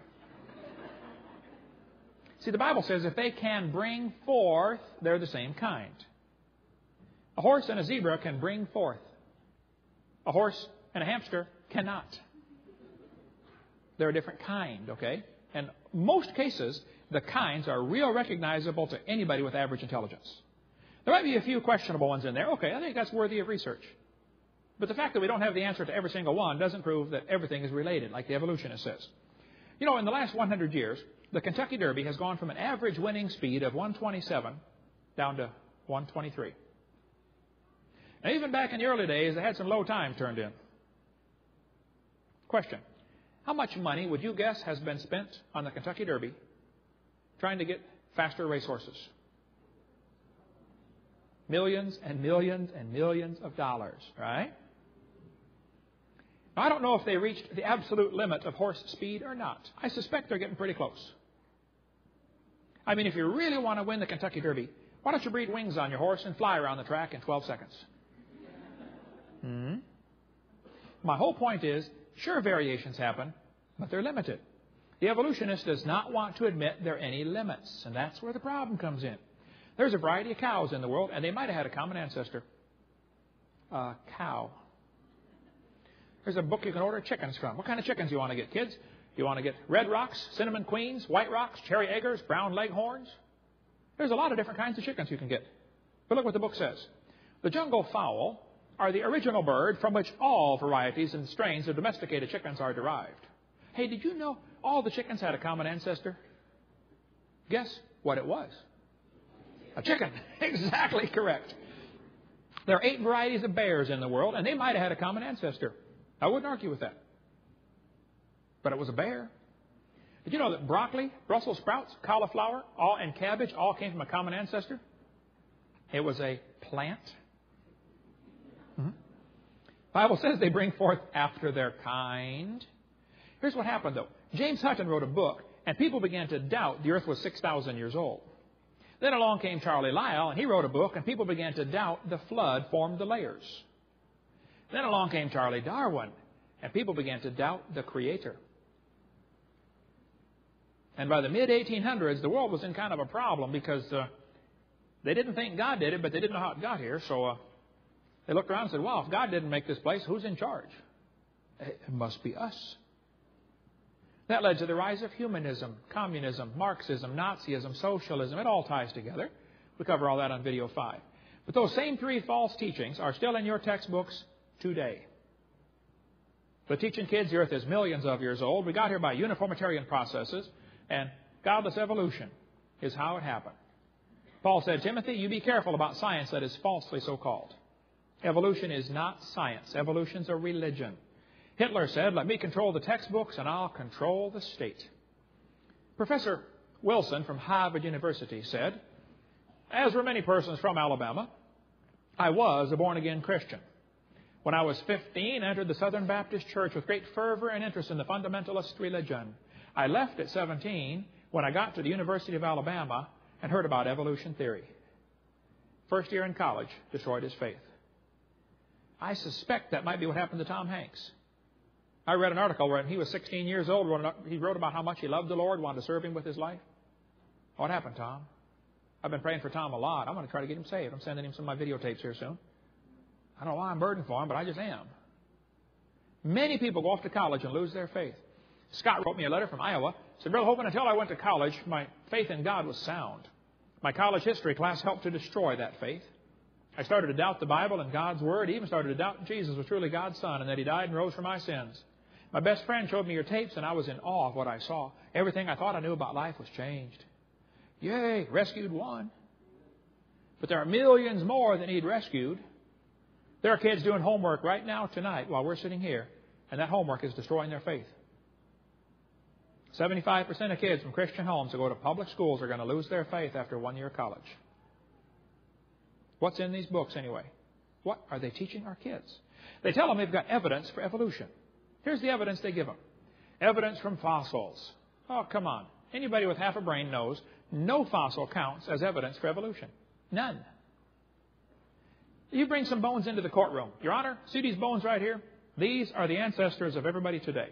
See, the Bible says if they can bring forth, they're the same kind. A horse and a zebra can bring forth. A horse and a hamster cannot. They're a different kind, okay? And most cases, the kinds are real recognizable to anybody with average intelligence. There might be a few questionable ones in there. Okay, I think that's worthy of research. But the fact that we don't have the answer to every single one doesn't prove that everything is related, like the evolutionist says. You know, in the last one hundred years, the Kentucky Derby has gone from an average winning speed of one twenty-seven down to one twenty-three. Now, even back in the early days, they had some low times turned in. Question. How much money would you guess has been spent on the Kentucky Derby trying to get faster racehorses? Millions and millions and millions of dollars, right? Now, I don't know if they reached the absolute limit of horse speed or not. I suspect they're getting pretty close. I mean, if you really want to win the Kentucky Derby, why don't you breathe wings on your horse and fly around the track in twelve seconds? Hmm? My whole point is, sure, variations happen, but they're limited. The evolutionist does not want to admit there are any limits, and that's where the problem comes in. There's a variety of cows in the world, and they might have had a common ancestor. A cow. There's a book you can order chickens from. What kind of chickens do you want to get, kids? You want to get red rocks, cinnamon queens, white rocks, cherry eggers, brown leghorns? There's a lot of different kinds of chickens you can get. But look what the book says. The jungle fowl are the original bird from which all varieties and strains of domesticated chickens are derived. Hey, did you know all the chickens had a common ancestor? Guess what it was? A chicken. Exactly correct. There are eight varieties of bears in the world, and they might have had a common ancestor. I wouldn't argue with that. But it was a bear. Did you know that broccoli, Brussels sprouts, cauliflower, all, and cabbage all came from a common ancestor? It was a plant. Mm-hmm. The Bible says they bring forth after their kind. Here's what happened, though. James Hutton wrote a book, and people began to doubt the earth was six thousand years old. Then along came Charlie Lyell, and he wrote a book, and people began to doubt the flood formed the layers. Then along came Charlie Darwin, and people began to doubt the Creator. And by the mid eighteen hundreds, the world was in kind of a problem because uh, they didn't think God did it, but they didn't know how it got here. So uh, they looked around and said, well, if God didn't make this place, who's in charge? It must be us. That led to the rise of humanism, communism, Marxism, Nazism, socialism. It all ties together. We cover all that on video five. But those same three false teachings are still in your textbooks today. But teaching kids the earth is millions of years old. We got here by uniformitarian processes, and godless evolution is how it happened. Paul said, Timothy, you be careful about science that is falsely so called. Evolution is not science. Evolution's a religion. Hitler said, let me control the textbooks and I'll control the state. Professor Wilson from Harvard University said, as were many persons from Alabama, I was a born-again Christian. When I was fifteen, I entered the Southern Baptist Church with great fervor and interest in the fundamentalist religion. I left at seventeen when I got to the University of Alabama and heard about evolution theory. First year in college, destroyed his faith. I suspect that might be what happened to Tom Hanks. I read an article where he was sixteen years old. He wrote about how much he loved the Lord, wanted to serve Him with his life. What happened, Tom? I've been praying for Tom a lot. I'm going to try to get him saved. I'm sending him some of my videotapes here soon. I don't know why I'm burdened for him, but I just am. Many people go off to college and lose their faith. Scott wrote me a letter from Iowa. Said, Brother Hovind, until I went to college, my faith in God was sound. My college history class helped to destroy that faith. I started to doubt the Bible and God's Word. Even started to doubt Jesus was truly God's Son and that He died and rose for my sins. My best friend showed me your tapes, and I was in awe of what I saw. Everything I thought I knew about life was changed. Yay, rescued one. But there are millions more that need rescued. There are kids doing homework right now tonight while we're sitting here, and that homework is destroying their faith. seventy-five percent of kids from Christian homes who go to public schools are going to lose their faith after one year of college. What's in these books anyway? What are they teaching our kids? They tell them they've got evidence for evolution. Here's the evidence they give them. Evidence from fossils. Oh, come on. Anybody with half a brain knows no fossil counts as evidence for evolution. None. You bring some bones into the courtroom. Your Honor, see these bones right here? These are the ancestors of everybody today.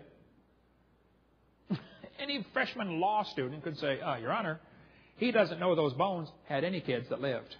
Any freshman law student could say, oh, Your Honor, he doesn't know those bones had any kids that lived.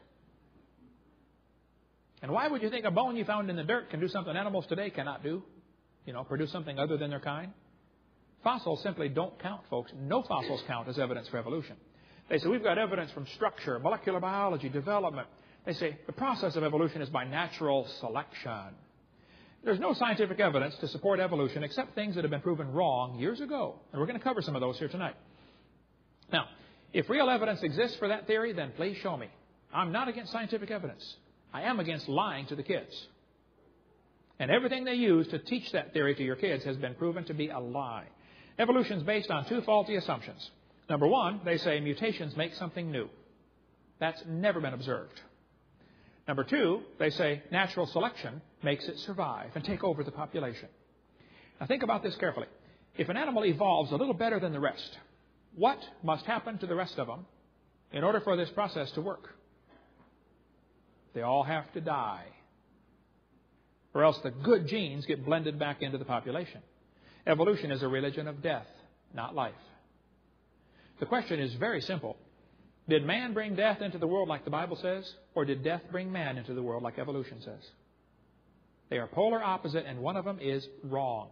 And why would you think a bone you found in the dirt can do something animals today cannot do? You know, produce something other than their kind? Fossils simply don't count, folks. No fossils count as evidence for evolution. They say, we've got evidence from structure, molecular biology, development. They say, the process of evolution is by natural selection. There's no scientific evidence to support evolution except things that have been proven wrong years ago. And we're going to cover some of those here tonight. Now, if real evidence exists for that theory, then please show me. I'm not against scientific evidence. I am against lying to the kids. And everything they use to teach that theory to your kids has been proven to be a lie. Evolution is based on two faulty assumptions. Number one, they say mutations make something new. That's never been observed. Number two, they say natural selection makes it survive and take over the population. Now think about this carefully. If an animal evolves a little better than the rest, what must happen to the rest of them in order for this process to work? They all have to die, or else the good genes get blended back into the population. Evolution is a religion of death, not life. The question is very simple. Did man bring death into the world like the Bible says, or did death bring man into the world like evolution says? They are polar opposite, and one of them is wrong.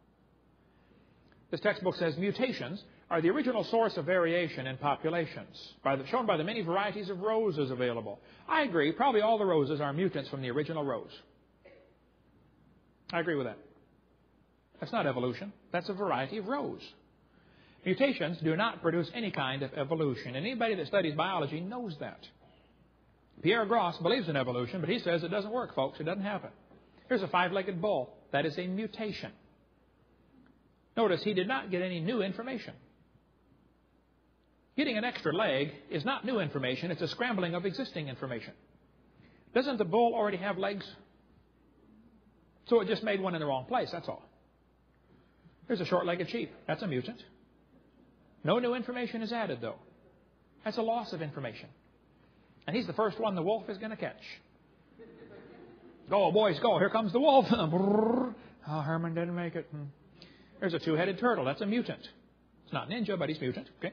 This textbook says mutations are the original source of variation in populations, by the, shown by the many varieties of roses available. I agree, probably all the roses are mutants from the original rose. I agree with that. That's not evolution. That's a variety of rose. Mutations do not produce any kind of evolution, and anybody that studies biology knows that. Pierre Gross believes in evolution, but he says it doesn't work, folks. It doesn't happen. Here's a five-legged bull. That is a mutation. Notice he did not get any new information. Getting an extra leg is not new information. It's a scrambling of existing information. Doesn't the bull already have legs? So it just made one in the wrong place, that's all. Here's a short-legged sheep. That's a mutant. No new information is added, though. That's a loss of information. And he's the first one the wolf is going to catch. Go, boys, go. Here comes the wolf. Oh, Herman didn't make it. There's a two-headed turtle. That's a mutant. It's not ninja, but he's mutant. Okay.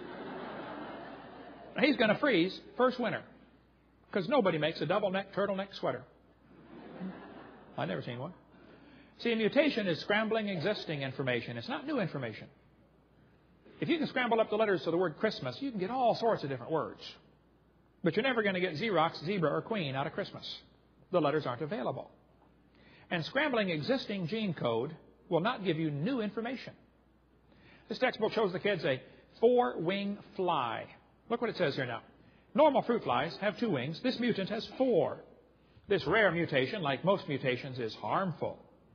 He's going to freeze first winter, because nobody makes a double-neck turtleneck sweater. I've never seen one. See, a mutation is scrambling existing information. It's not new information. If you can scramble up the letters to the word Christmas, you can get all sorts of different words. But you're never going to get Xerox, zebra, or queen out of Christmas. The letters aren't available. And scrambling existing gene code will not give you new information. This textbook shows the kids a four-wing fly. Look what it says here now. Normal fruit flies have two wings. This mutant has four. This rare mutation, like most mutations, is harmful.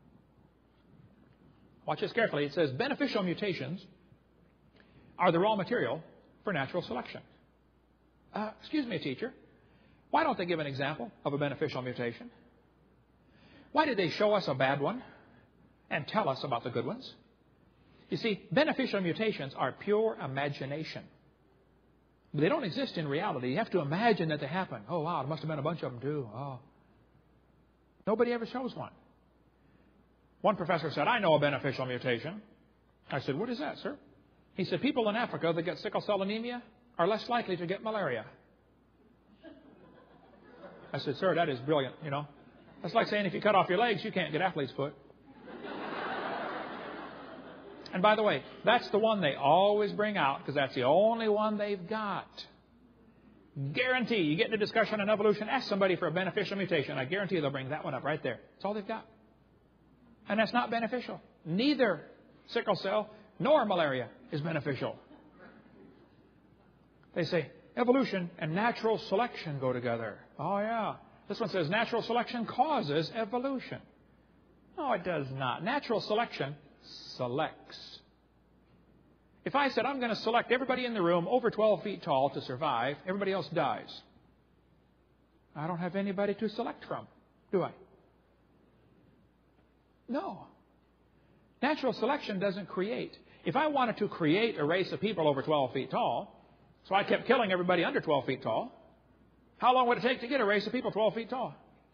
Watch this carefully. It says beneficial mutations are the raw material for natural selection. Uh, excuse me, teacher. Why don't they give an example of a beneficial mutation? Why did they show us a bad one and tell us about the good ones? You see, beneficial mutations are pure imagination. They don't exist in reality. You have to imagine that they happen. Oh, wow, there must have been a bunch of them, too. Oh. Nobody ever shows one. One professor said, I know a beneficial mutation. I said, what is that, sir? He said, people in Africa that get sickle cell anemia are less likely to get malaria. I said, sir, that is brilliant, you know. That's like saying if you cut off your legs, you can't get athlete's foot. And by the way, that's the one they always bring out because that's the only one they've got. Guarantee, you get in a discussion on evolution, ask somebody for a beneficial mutation. I guarantee they'll bring that one up right there. That's all they've got. And that's not beneficial. Neither sickle cell nor malaria is beneficial. They say evolution and natural selection go together. Oh, yeah. This one says natural selection causes evolution. No, it does not. Natural selection selects. If I said I'm going to select everybody in the room over twelve feet tall to survive, everybody else dies. I don't have anybody to select from, do I? No. Natural selection doesn't create. If I wanted to create a race of people over twelve feet tall, so I kept killing everybody under twelve feet tall, how long would it take to get a race of people twelve feet tall?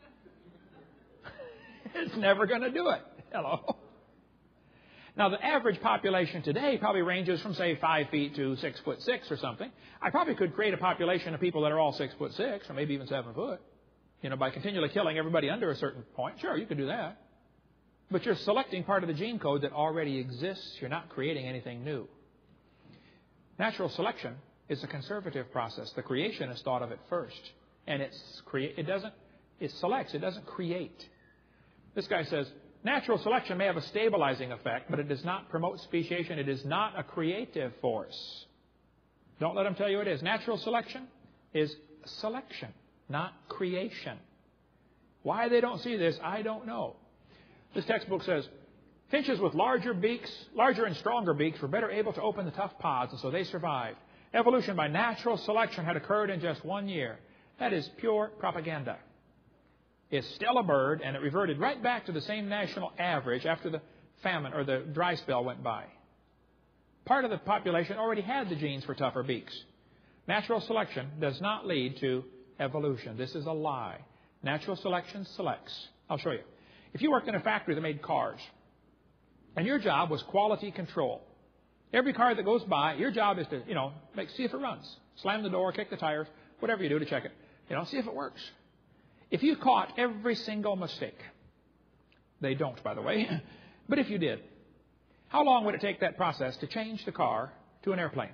It's never going to do it. Hello. Now, the average population today probably ranges from, say, five feet to six foot six or something. I probably could create a population of people that are all six foot six or maybe even seven foot, you know, by continually killing everybody under a certain point. Sure, you could do that. But you're selecting part of the gene code that already exists. You're not creating anything new. Natural selection is a conservative process. The creationist thought of it first. And it's crea- it doesn't, it selects, it doesn't create. This guy says, natural selection may have a stabilizing effect, but it does not promote speciation. It is not a creative force. Don't let them tell you it is. Natural selection is selection, not creation. Why they don't see this, I don't know. This textbook says, finches with larger beaks, larger and stronger beaks were better able to open the tough pods, and so they survived. Evolution by natural selection had occurred in just one year. That is pure propaganda. It's still a bird, and it reverted right back to the same national average after the famine or the dry spell went by. Part of the population already had the genes for tougher beaks. Natural selection does not lead to evolution. This is a lie. Natural selection selects. I'll show you. If you worked in a factory that made cars, and your job was quality control, every car that goes by, your job is to, you know, make, see if it runs. Slam the door, kick the tires, whatever you do to check it. You know, see if it works. If you caught every single mistake, they don't, by the way, but if you did, how long would it take that process to change the car to an airplane?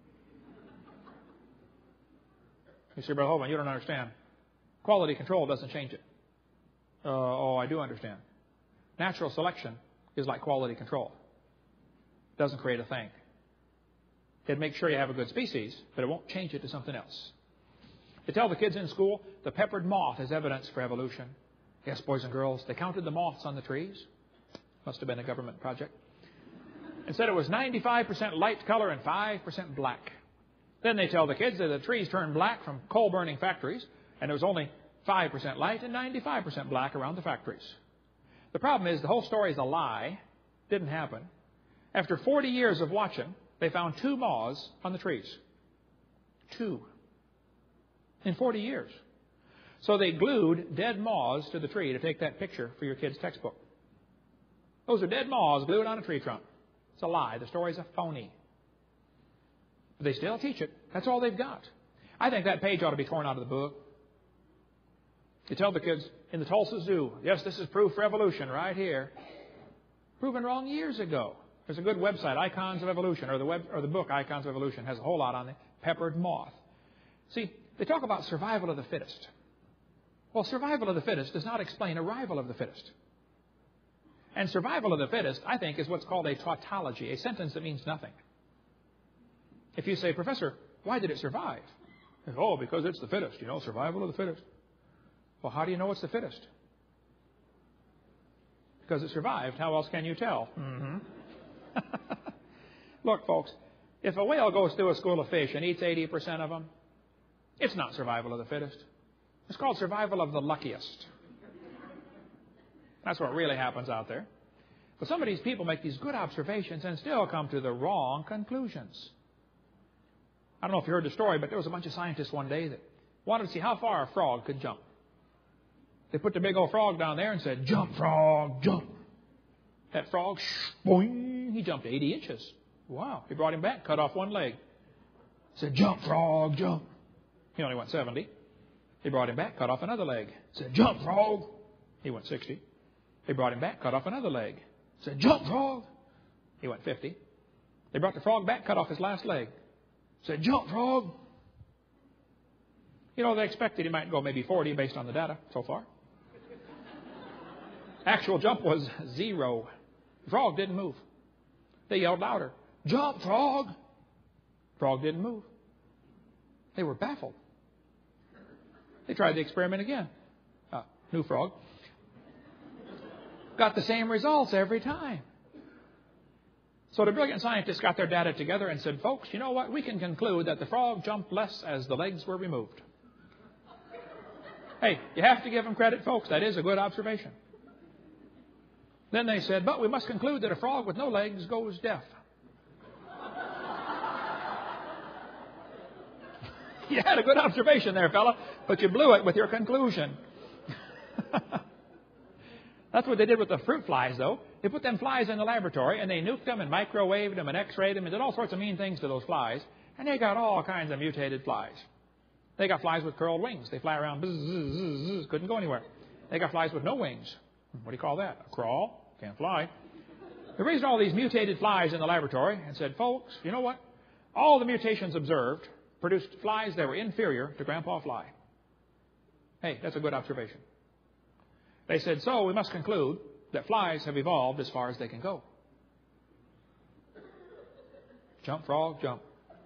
You say, Brother Holman, you don't understand. Quality control doesn't change it. Uh, oh, I do understand. Natural selection is like quality control. It doesn't create a thing. It makes sure you have a good species, but it won't change it to something else. They tell the kids in school the peppered moth is evidence for evolution. Yes, boys and girls, they counted the moths on the trees. Must have been a government project. And said it was ninety-five percent light color and five percent black. Then they tell the kids that the trees turned black from coal-burning factories, and there was only five percent light and ninety-five percent black around the factories. The problem is the whole story is a lie. Didn't happen. After forty years of watching, they found two moths on the trees. Two. In forty years. So they glued dead moths to the tree to take that picture for your kid's textbook. Those are dead moths glued on a tree trunk. It's a lie. The story's a phony. But they still teach it. That's all they've got. I think that page ought to be torn out of the book. You tell the kids in the Tulsa Zoo, yes, this is proof for evolution right here. Proven wrong years ago. There's a good website, Icons of Evolution, or the web, or the book Icons of Evolution has a whole lot on the peppered moth. See, they talk about survival of the fittest. Well, survival of the fittest does not explain arrival of the fittest. And survival of the fittest, I think, is what's called a tautology, a sentence that means nothing. If you say, Professor, why did it survive? Oh, because it's the fittest, you know, survival of the fittest. Well, how do you know it's the fittest? Because it survived. How else can you tell? Mm-hmm. Look, folks, if a whale goes through a school of fish and eats eighty percent of them, it's not survival of the fittest. It's called survival of the luckiest. That's what really happens out there. But some of these people make these good observations and still come to the wrong conclusions. I don't know if you heard the story, but there was a bunch of scientists one day that wanted to see how far a frog could jump. They put the big old frog down there and said, jump, frog, jump. That frog, boing, he jumped eighty inches. Wow. They brought him back, cut off one leg. Said, jump, frog, jump. He only went seventy. They brought him back, cut off another leg. Said, jump, frog. He went sixty. They brought him back, cut off another leg. Said, jump, frog. He went fifty. They brought the frog back, cut off his last leg. Said, jump, frog. You know, they expected he might go maybe forty based on the data so far. Actual jump was zero. The frog didn't move. They yelled louder, jump, frog. Frog didn't move. They were baffled. They tried the experiment again. Uh, new frog. Got the same results every time. So the brilliant scientists got their data together and said, folks, you know what? We can conclude that the frog jumped less as the legs were removed. Hey, you have to give them credit, folks. That is a good observation. Then they said, but we must conclude that a frog with no legs goes deaf. You had a good observation there, fella, but you blew it with your conclusion. That's what they did with the fruit flies, though. They put them flies in the laboratory, and they nuked them and microwaved them and x-rayed them and did all sorts of mean things to those flies, and they got all kinds of mutated flies. They got flies with curled wings. They fly around, bzz, bzz, bzz, bzz, couldn't go anywhere. They got flies with no wings. What do you call that? A crawl? Can't fly. They raised all these mutated flies in the laboratory and said, folks, you know what? All the mutations observed produced flies that were inferior to Grandpa Fly. Hey, that's a good observation. They said, so we must conclude that flies have evolved as far as they can go. Jump, frog, jump.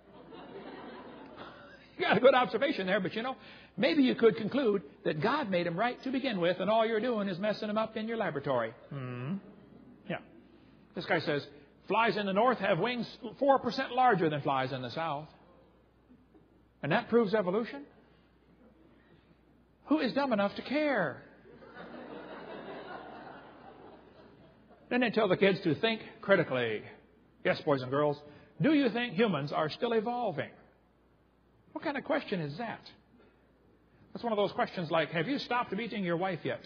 You got a good observation there, but you know, maybe you could conclude that God made them right to begin with, and all you're doing is messing them up in your laboratory. Hmm. Yeah. This guy says, flies in the north have wings four percent larger than flies in the south. And that proves evolution? Who is dumb enough to care? Then they tell the kids to think critically. Yes, boys and girls, do you think humans are still evolving? What kind of question is that? That's one of those questions like, have you stopped beating your wife yet?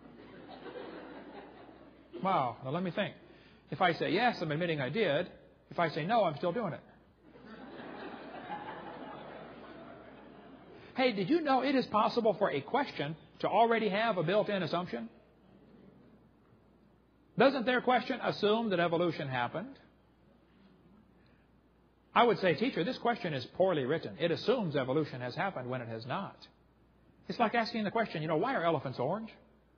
Wow, now let me think. If I say yes, I'm admitting I did. If I say no, I'm still doing it. Hey, did you know it is possible for a question to already have a built-in assumption? Doesn't their question assume that evolution happened? I would say, teacher, this question is poorly written. It assumes evolution has happened when it has not. It's like asking the question, you know, why are elephants orange?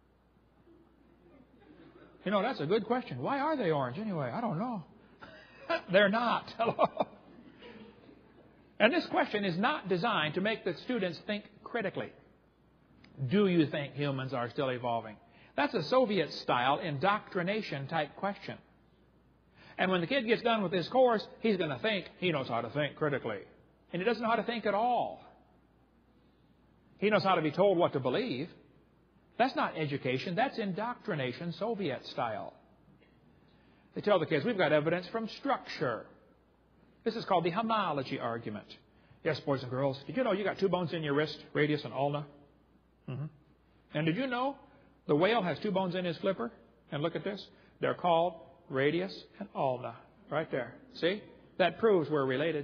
You know, that's a good question. Why are they orange anyway? I don't know. They're not. Hello. And this question is not designed to make the students think critically. Do you think humans are still evolving? That's a Soviet-style indoctrination type question. And when the kid gets done with this course, he's going to think he knows how to think critically. And he doesn't know how to think at all. He knows how to be told what to believe. That's not education. That's indoctrination, Soviet-style. They tell the kids, we've got evidence from structure. This is called the homology argument. Yes, boys and girls, did you know you got two bones in your wrist, radius and ulna? Mm-hmm. And did you know the whale has two bones in his flipper? And look at this. They're called radius and ulna. Right there. See? That proves we're related.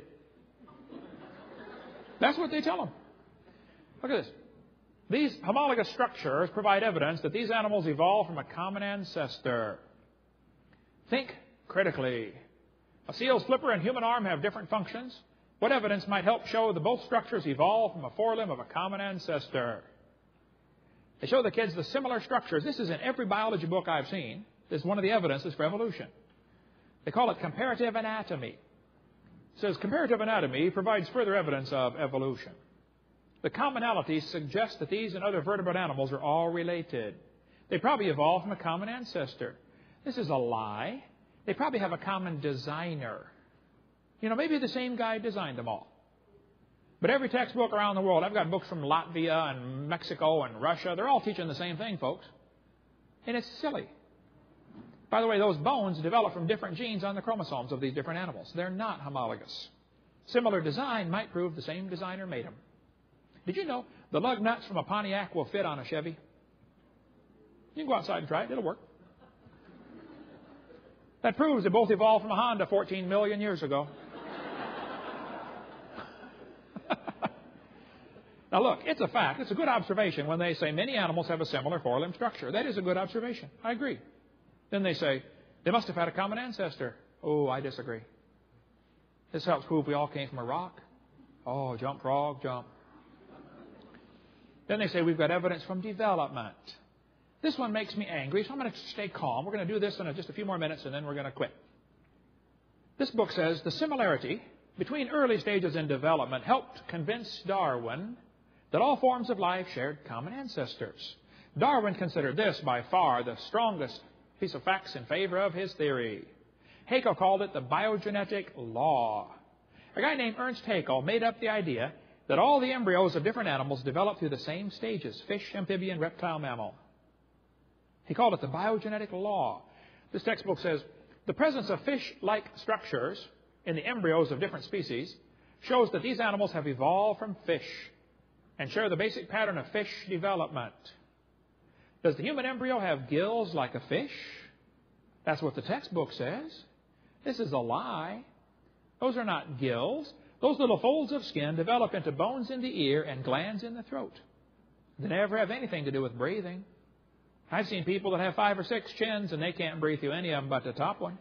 That's what they tell them. Look at this. These homologous structures provide evidence that these animals evolved from a common ancestor. Think critically. A seal's flipper and human arm have different functions. What evidence might help show that both structures evolved from a forelimb of a common ancestor? They show the kids the similar structures. This is in every biology book I've seen. This is one of the evidences for evolution. They call it comparative anatomy. It says comparative anatomy provides further evidence of evolution. The commonalities suggest that these and other vertebrate animals are all related. They probably evolved from a common ancestor. This is a lie. They probably have a common designer. You know, maybe the same guy designed them all. But every textbook around the world, I've got books from Latvia and Mexico and Russia, they're all teaching the same thing, folks. And it's silly. By the way, those bones develop from different genes on the chromosomes of these different animals. They're not homologous. Similar design might prove the same designer made them. Did you know the lug nuts from a Pontiac will fit on a Chevy? You can go outside and try it. It'll work. That proves they both evolved from a Honda fourteen million years ago. Now look, it's a fact. It's a good observation when they say many animals have a similar forelimb structure. That is a good observation. I agree. Then they say they must have had a common ancestor. Oh, I disagree. This helps prove we all came from a rock. Oh, jump, frog, jump. Then they say we've got evidence from development. This one makes me angry, so I'm going to stay calm. We're going to do this in just a few more minutes, and then we're going to quit. This book says the similarity between early stages in development helped convince Darwin that all forms of life shared common ancestors. Darwin considered this by far the strongest piece of facts in favor of his theory. Haeckel called it the biogenetic law. A guy named Ernst Haeckel made up the idea that all the embryos of different animals develop through the same stages: fish, amphibian, reptile, mammal. He called it the biogenetic law. This textbook says the presence of fish-like structures in the embryos of different species shows that these animals have evolved from fish and share the basic pattern of fish development. Does the human embryo have gills like a fish? That's what the textbook says. This is a lie. Those are not gills. Those little folds of skin develop into bones in the ear and glands in the throat. They never have anything to do with breathing. I've seen people that have five or six chins and they can't breathe through any of them but the top one.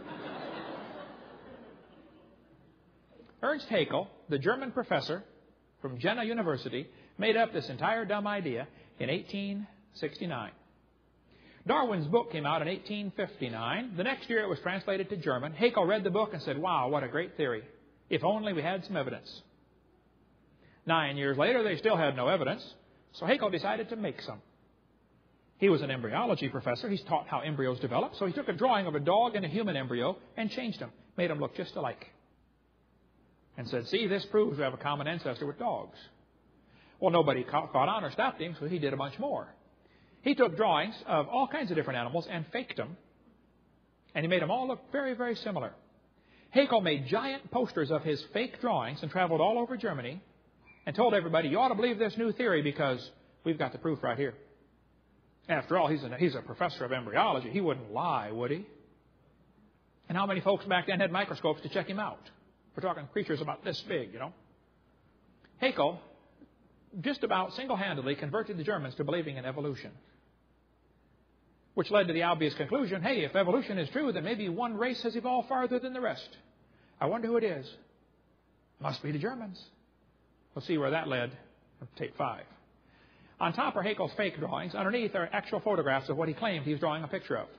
Ernst Haeckel, the German professor from Jena University, made up this entire dumb idea in eighteen sixty-nine. Darwin's book came out in eighteen fifty-nine. The next year it was translated to German. Haeckel read the book and said, wow, what a great theory. If only we had some evidence. Nine years later, they still had no evidence, so Haeckel decided to make some. He was an embryology professor. He's taught how embryos develop, so he took a drawing of a dog and a human embryo and changed them, made them look just alike, and said, see, this proves we have a common ancestor with dogs. Well, nobody caught on or stopped him, so he did a bunch more. He took drawings of all kinds of different animals and faked them And he made them all look very, very similar. Haeckel made giant posters of his fake drawings and traveled all over Germany and told everybody, you ought to believe this new theory because we've got the proof right here. After all, he's a, he's a professor of embryology. He wouldn't lie, would he? And how many folks back then had microscopes to check him out? We're talking creatures about this big, you know. Haeckel just about single-handedly converted the Germans to believing in evolution, which led to the obvious conclusion, hey, if evolution is true, then maybe one race has evolved farther than the rest. I wonder who it is. Must be the Germans. We'll see where that led. Take five. On top are Haeckel's fake drawings. Underneath are actual photographs of what he claimed he was drawing a picture of.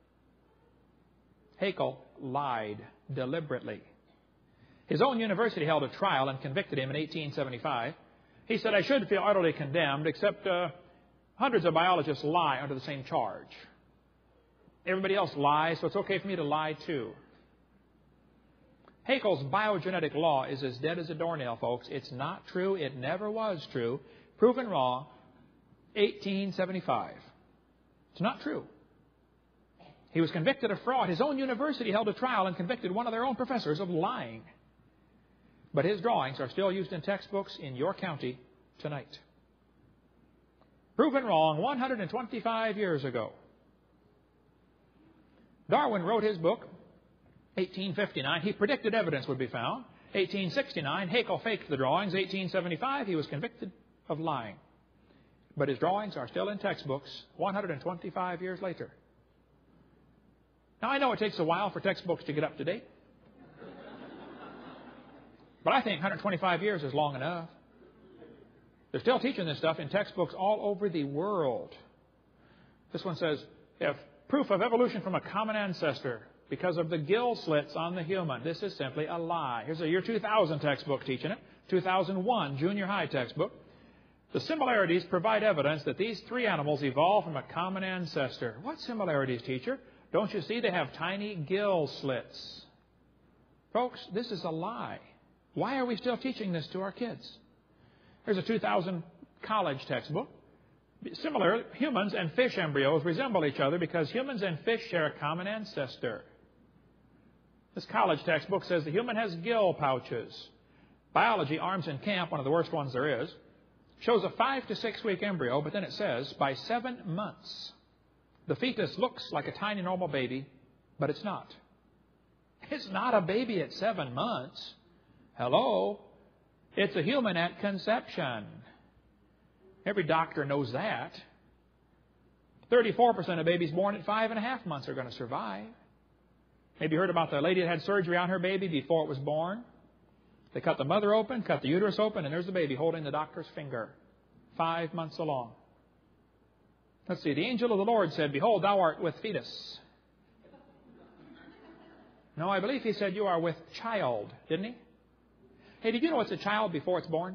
Haeckel lied deliberately. His own university held a trial and convicted him in eighteen seventy-five. He said, I should feel utterly condemned, except uh, hundreds of biologists lie under the same charge. Everybody else lies, so it's okay for me to lie too. Haeckel's biogenetic law is as dead as a doornail, folks. It's not true. It never was true. Proven wrong, eighteen seventy-five. It's not true. He was convicted of fraud. His own university held a trial and convicted one of their own professors of lying. But his drawings are still used in textbooks in your county tonight. Proven wrong one hundred twenty-five years ago. Darwin wrote his book, eighteen fifty-nine. He predicted evidence would be found. eighteen sixty-nine, Haeckel faked the drawings. eighteen seventy-five, he was convicted of lying. But his drawings are still in textbooks one hundred twenty-five years later. Now, I know it takes a while for textbooks to get up to date. But I think one hundred twenty-five years is long enough. They're still teaching this stuff in textbooks all over the world. This one says, if proof of evolution from a common ancestor because of the gill slits on the human. This is simply a lie. Here's a year two thousand textbook teaching it. two thousand one junior high textbook. The similarities provide evidence that these three animals evolved from a common ancestor. What similarities, teacher? Don't you see they have tiny gill slits? Folks, this is a lie. Why are we still teaching this to our kids? Here's a two thousand college textbook. Similar, humans and fish embryos resemble each other because humans and fish share a common ancestor. This college textbook says the human has gill pouches. Biology, Arms in Camp, one of the worst ones there is, shows a five to six week embryo, but then it says by seven months, the fetus looks like a tiny normal baby, but it's not. It's not a baby at seven months. Hello? It's a human at conception. Every doctor knows that. thirty-four percent of babies born at five and a half months are going to survive. Maybe you heard about the lady that had surgery on her baby before it was born. They cut the mother open, cut the uterus open, and there's the baby holding the doctor's finger, five months along. Let's see. The angel of the Lord said, behold, thou art with fetus. No, I believe he said you are with child, didn't he? Hey, did you know it's a child before it's born?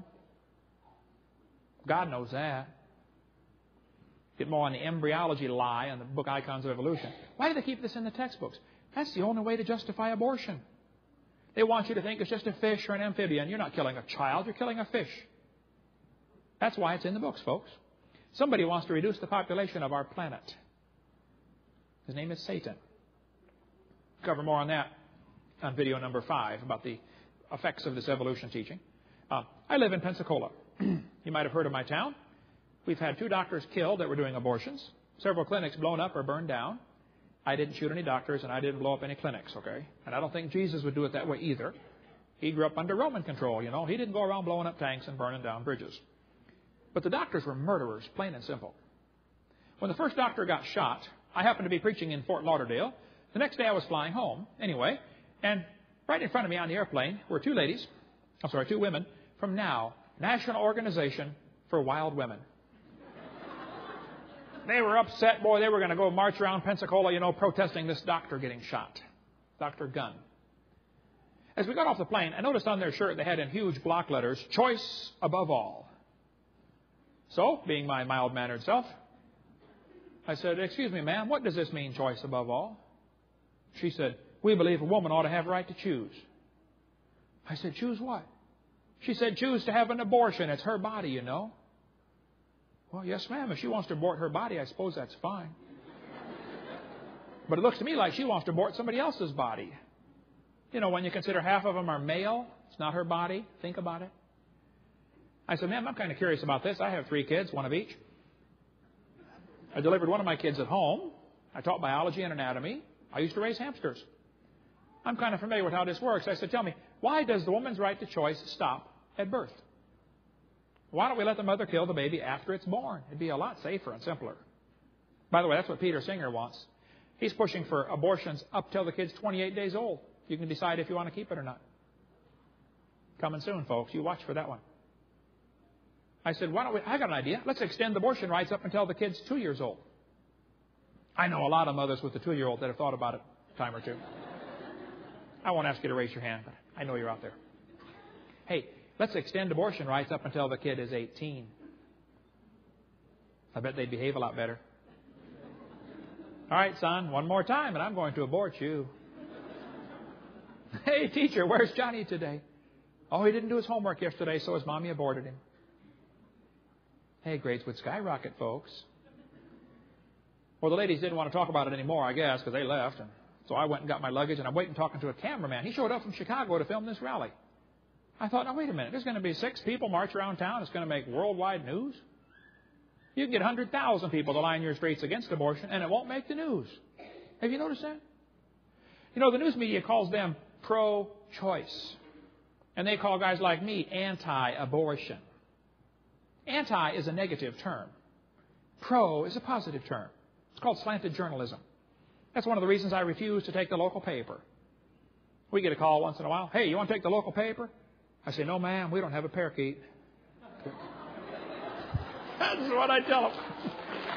God knows that. Get more on the embryology lie on the book Icons of Evolution. Why do they keep this in the textbooks? That's the only way to justify abortion. They want you to think it's just a fish or an amphibian. You're not killing a child, you're killing a fish. That's why it's in the books, folks. Somebody wants to reduce the population of our planet. His name is Satan. Cover more on that on video number five about the effects of this evolution teaching. Uh, I live in Pensacola. You might have heard of my town. We've had two doctors killed that were doing abortions. Several clinics blown up or burned down. I didn't shoot any doctors and I didn't blow up any clinics, okay? And I don't think Jesus would do it that way either. He grew up under Roman control, you know. He didn't go around blowing up tanks and burning down bridges. But the doctors were murderers, plain and simple. When the first doctor got shot, I happened to be preaching in Fort Lauderdale. The next day I was flying home, anyway, and right in front of me on the airplane were two ladies, I'm sorry, two women from NOW, National Organization for Wild Women. They were upset, boy, they were going to go march around Pensacola, you know, protesting this doctor getting shot, Doctor Gunn. As we got off the plane, I noticed on their shirt they had in huge block letters, choice above all. So, being my mild-mannered self, I said, excuse me, ma'am, what does this mean, choice above all? She said, we believe a woman ought to have a right to choose. I said, choose what? She said, choose to have an abortion. It's her body, you know. Well, yes, ma'am. If she wants to abort her body, I suppose that's fine. But it looks to me like she wants to abort somebody else's body. You know, when you consider half of them are male, it's not her body. Think about it. I said, ma'am, I'm kind of curious about this. I have three kids, one of each. I delivered one of my kids at home. I taught biology and anatomy. I used to raise hamsters. I'm kind of familiar with how this works. I said, tell me, why does the woman's right to choice stop at birth? Why don't we let the mother kill the baby after it's born? It'd be a lot safer and simpler. By the way, that's what Peter Singer wants. He's pushing for abortions up till the kid's twenty-eight days old. You can decide if you want to keep it or not. Coming soon, folks. You watch for that one. I said, why don't we, I got an idea. Let's extend abortion rights up until the kid's two years old. I know a lot of mothers with a two-year-old that have thought about it a time or two. I won't ask you to raise your hand, but I know you're out there. Hey, let's extend abortion rights up until the kid is eighteen. I bet they'd behave a lot better. All right, son, one more time, and I'm going to abort you. Hey, teacher, where's Johnny today? Oh, he didn't do his homework yesterday, so his mommy aborted him. Hey, grades would skyrocket, folks. Well, the ladies didn't want to talk about it anymore, I guess, because they left. And so I went and got my luggage, and I'm waiting talking to a cameraman. He showed up from Chicago to film this rally. I thought, now, wait a minute. There's going to be six people march around town. It's going to make worldwide news. You can get one hundred thousand people to line your streets against abortion, and it won't make the news. Have you noticed that? You know, the news media calls them pro-choice. And they call guys like me anti-abortion. Anti is a negative term. Pro is a positive term. It's called slanted journalism. That's one of the reasons I refuse to take the local paper. We get a call once in a while. Hey, you want to take the local paper? I say, no, ma'am, we don't have a parakeet. That's what I tell them.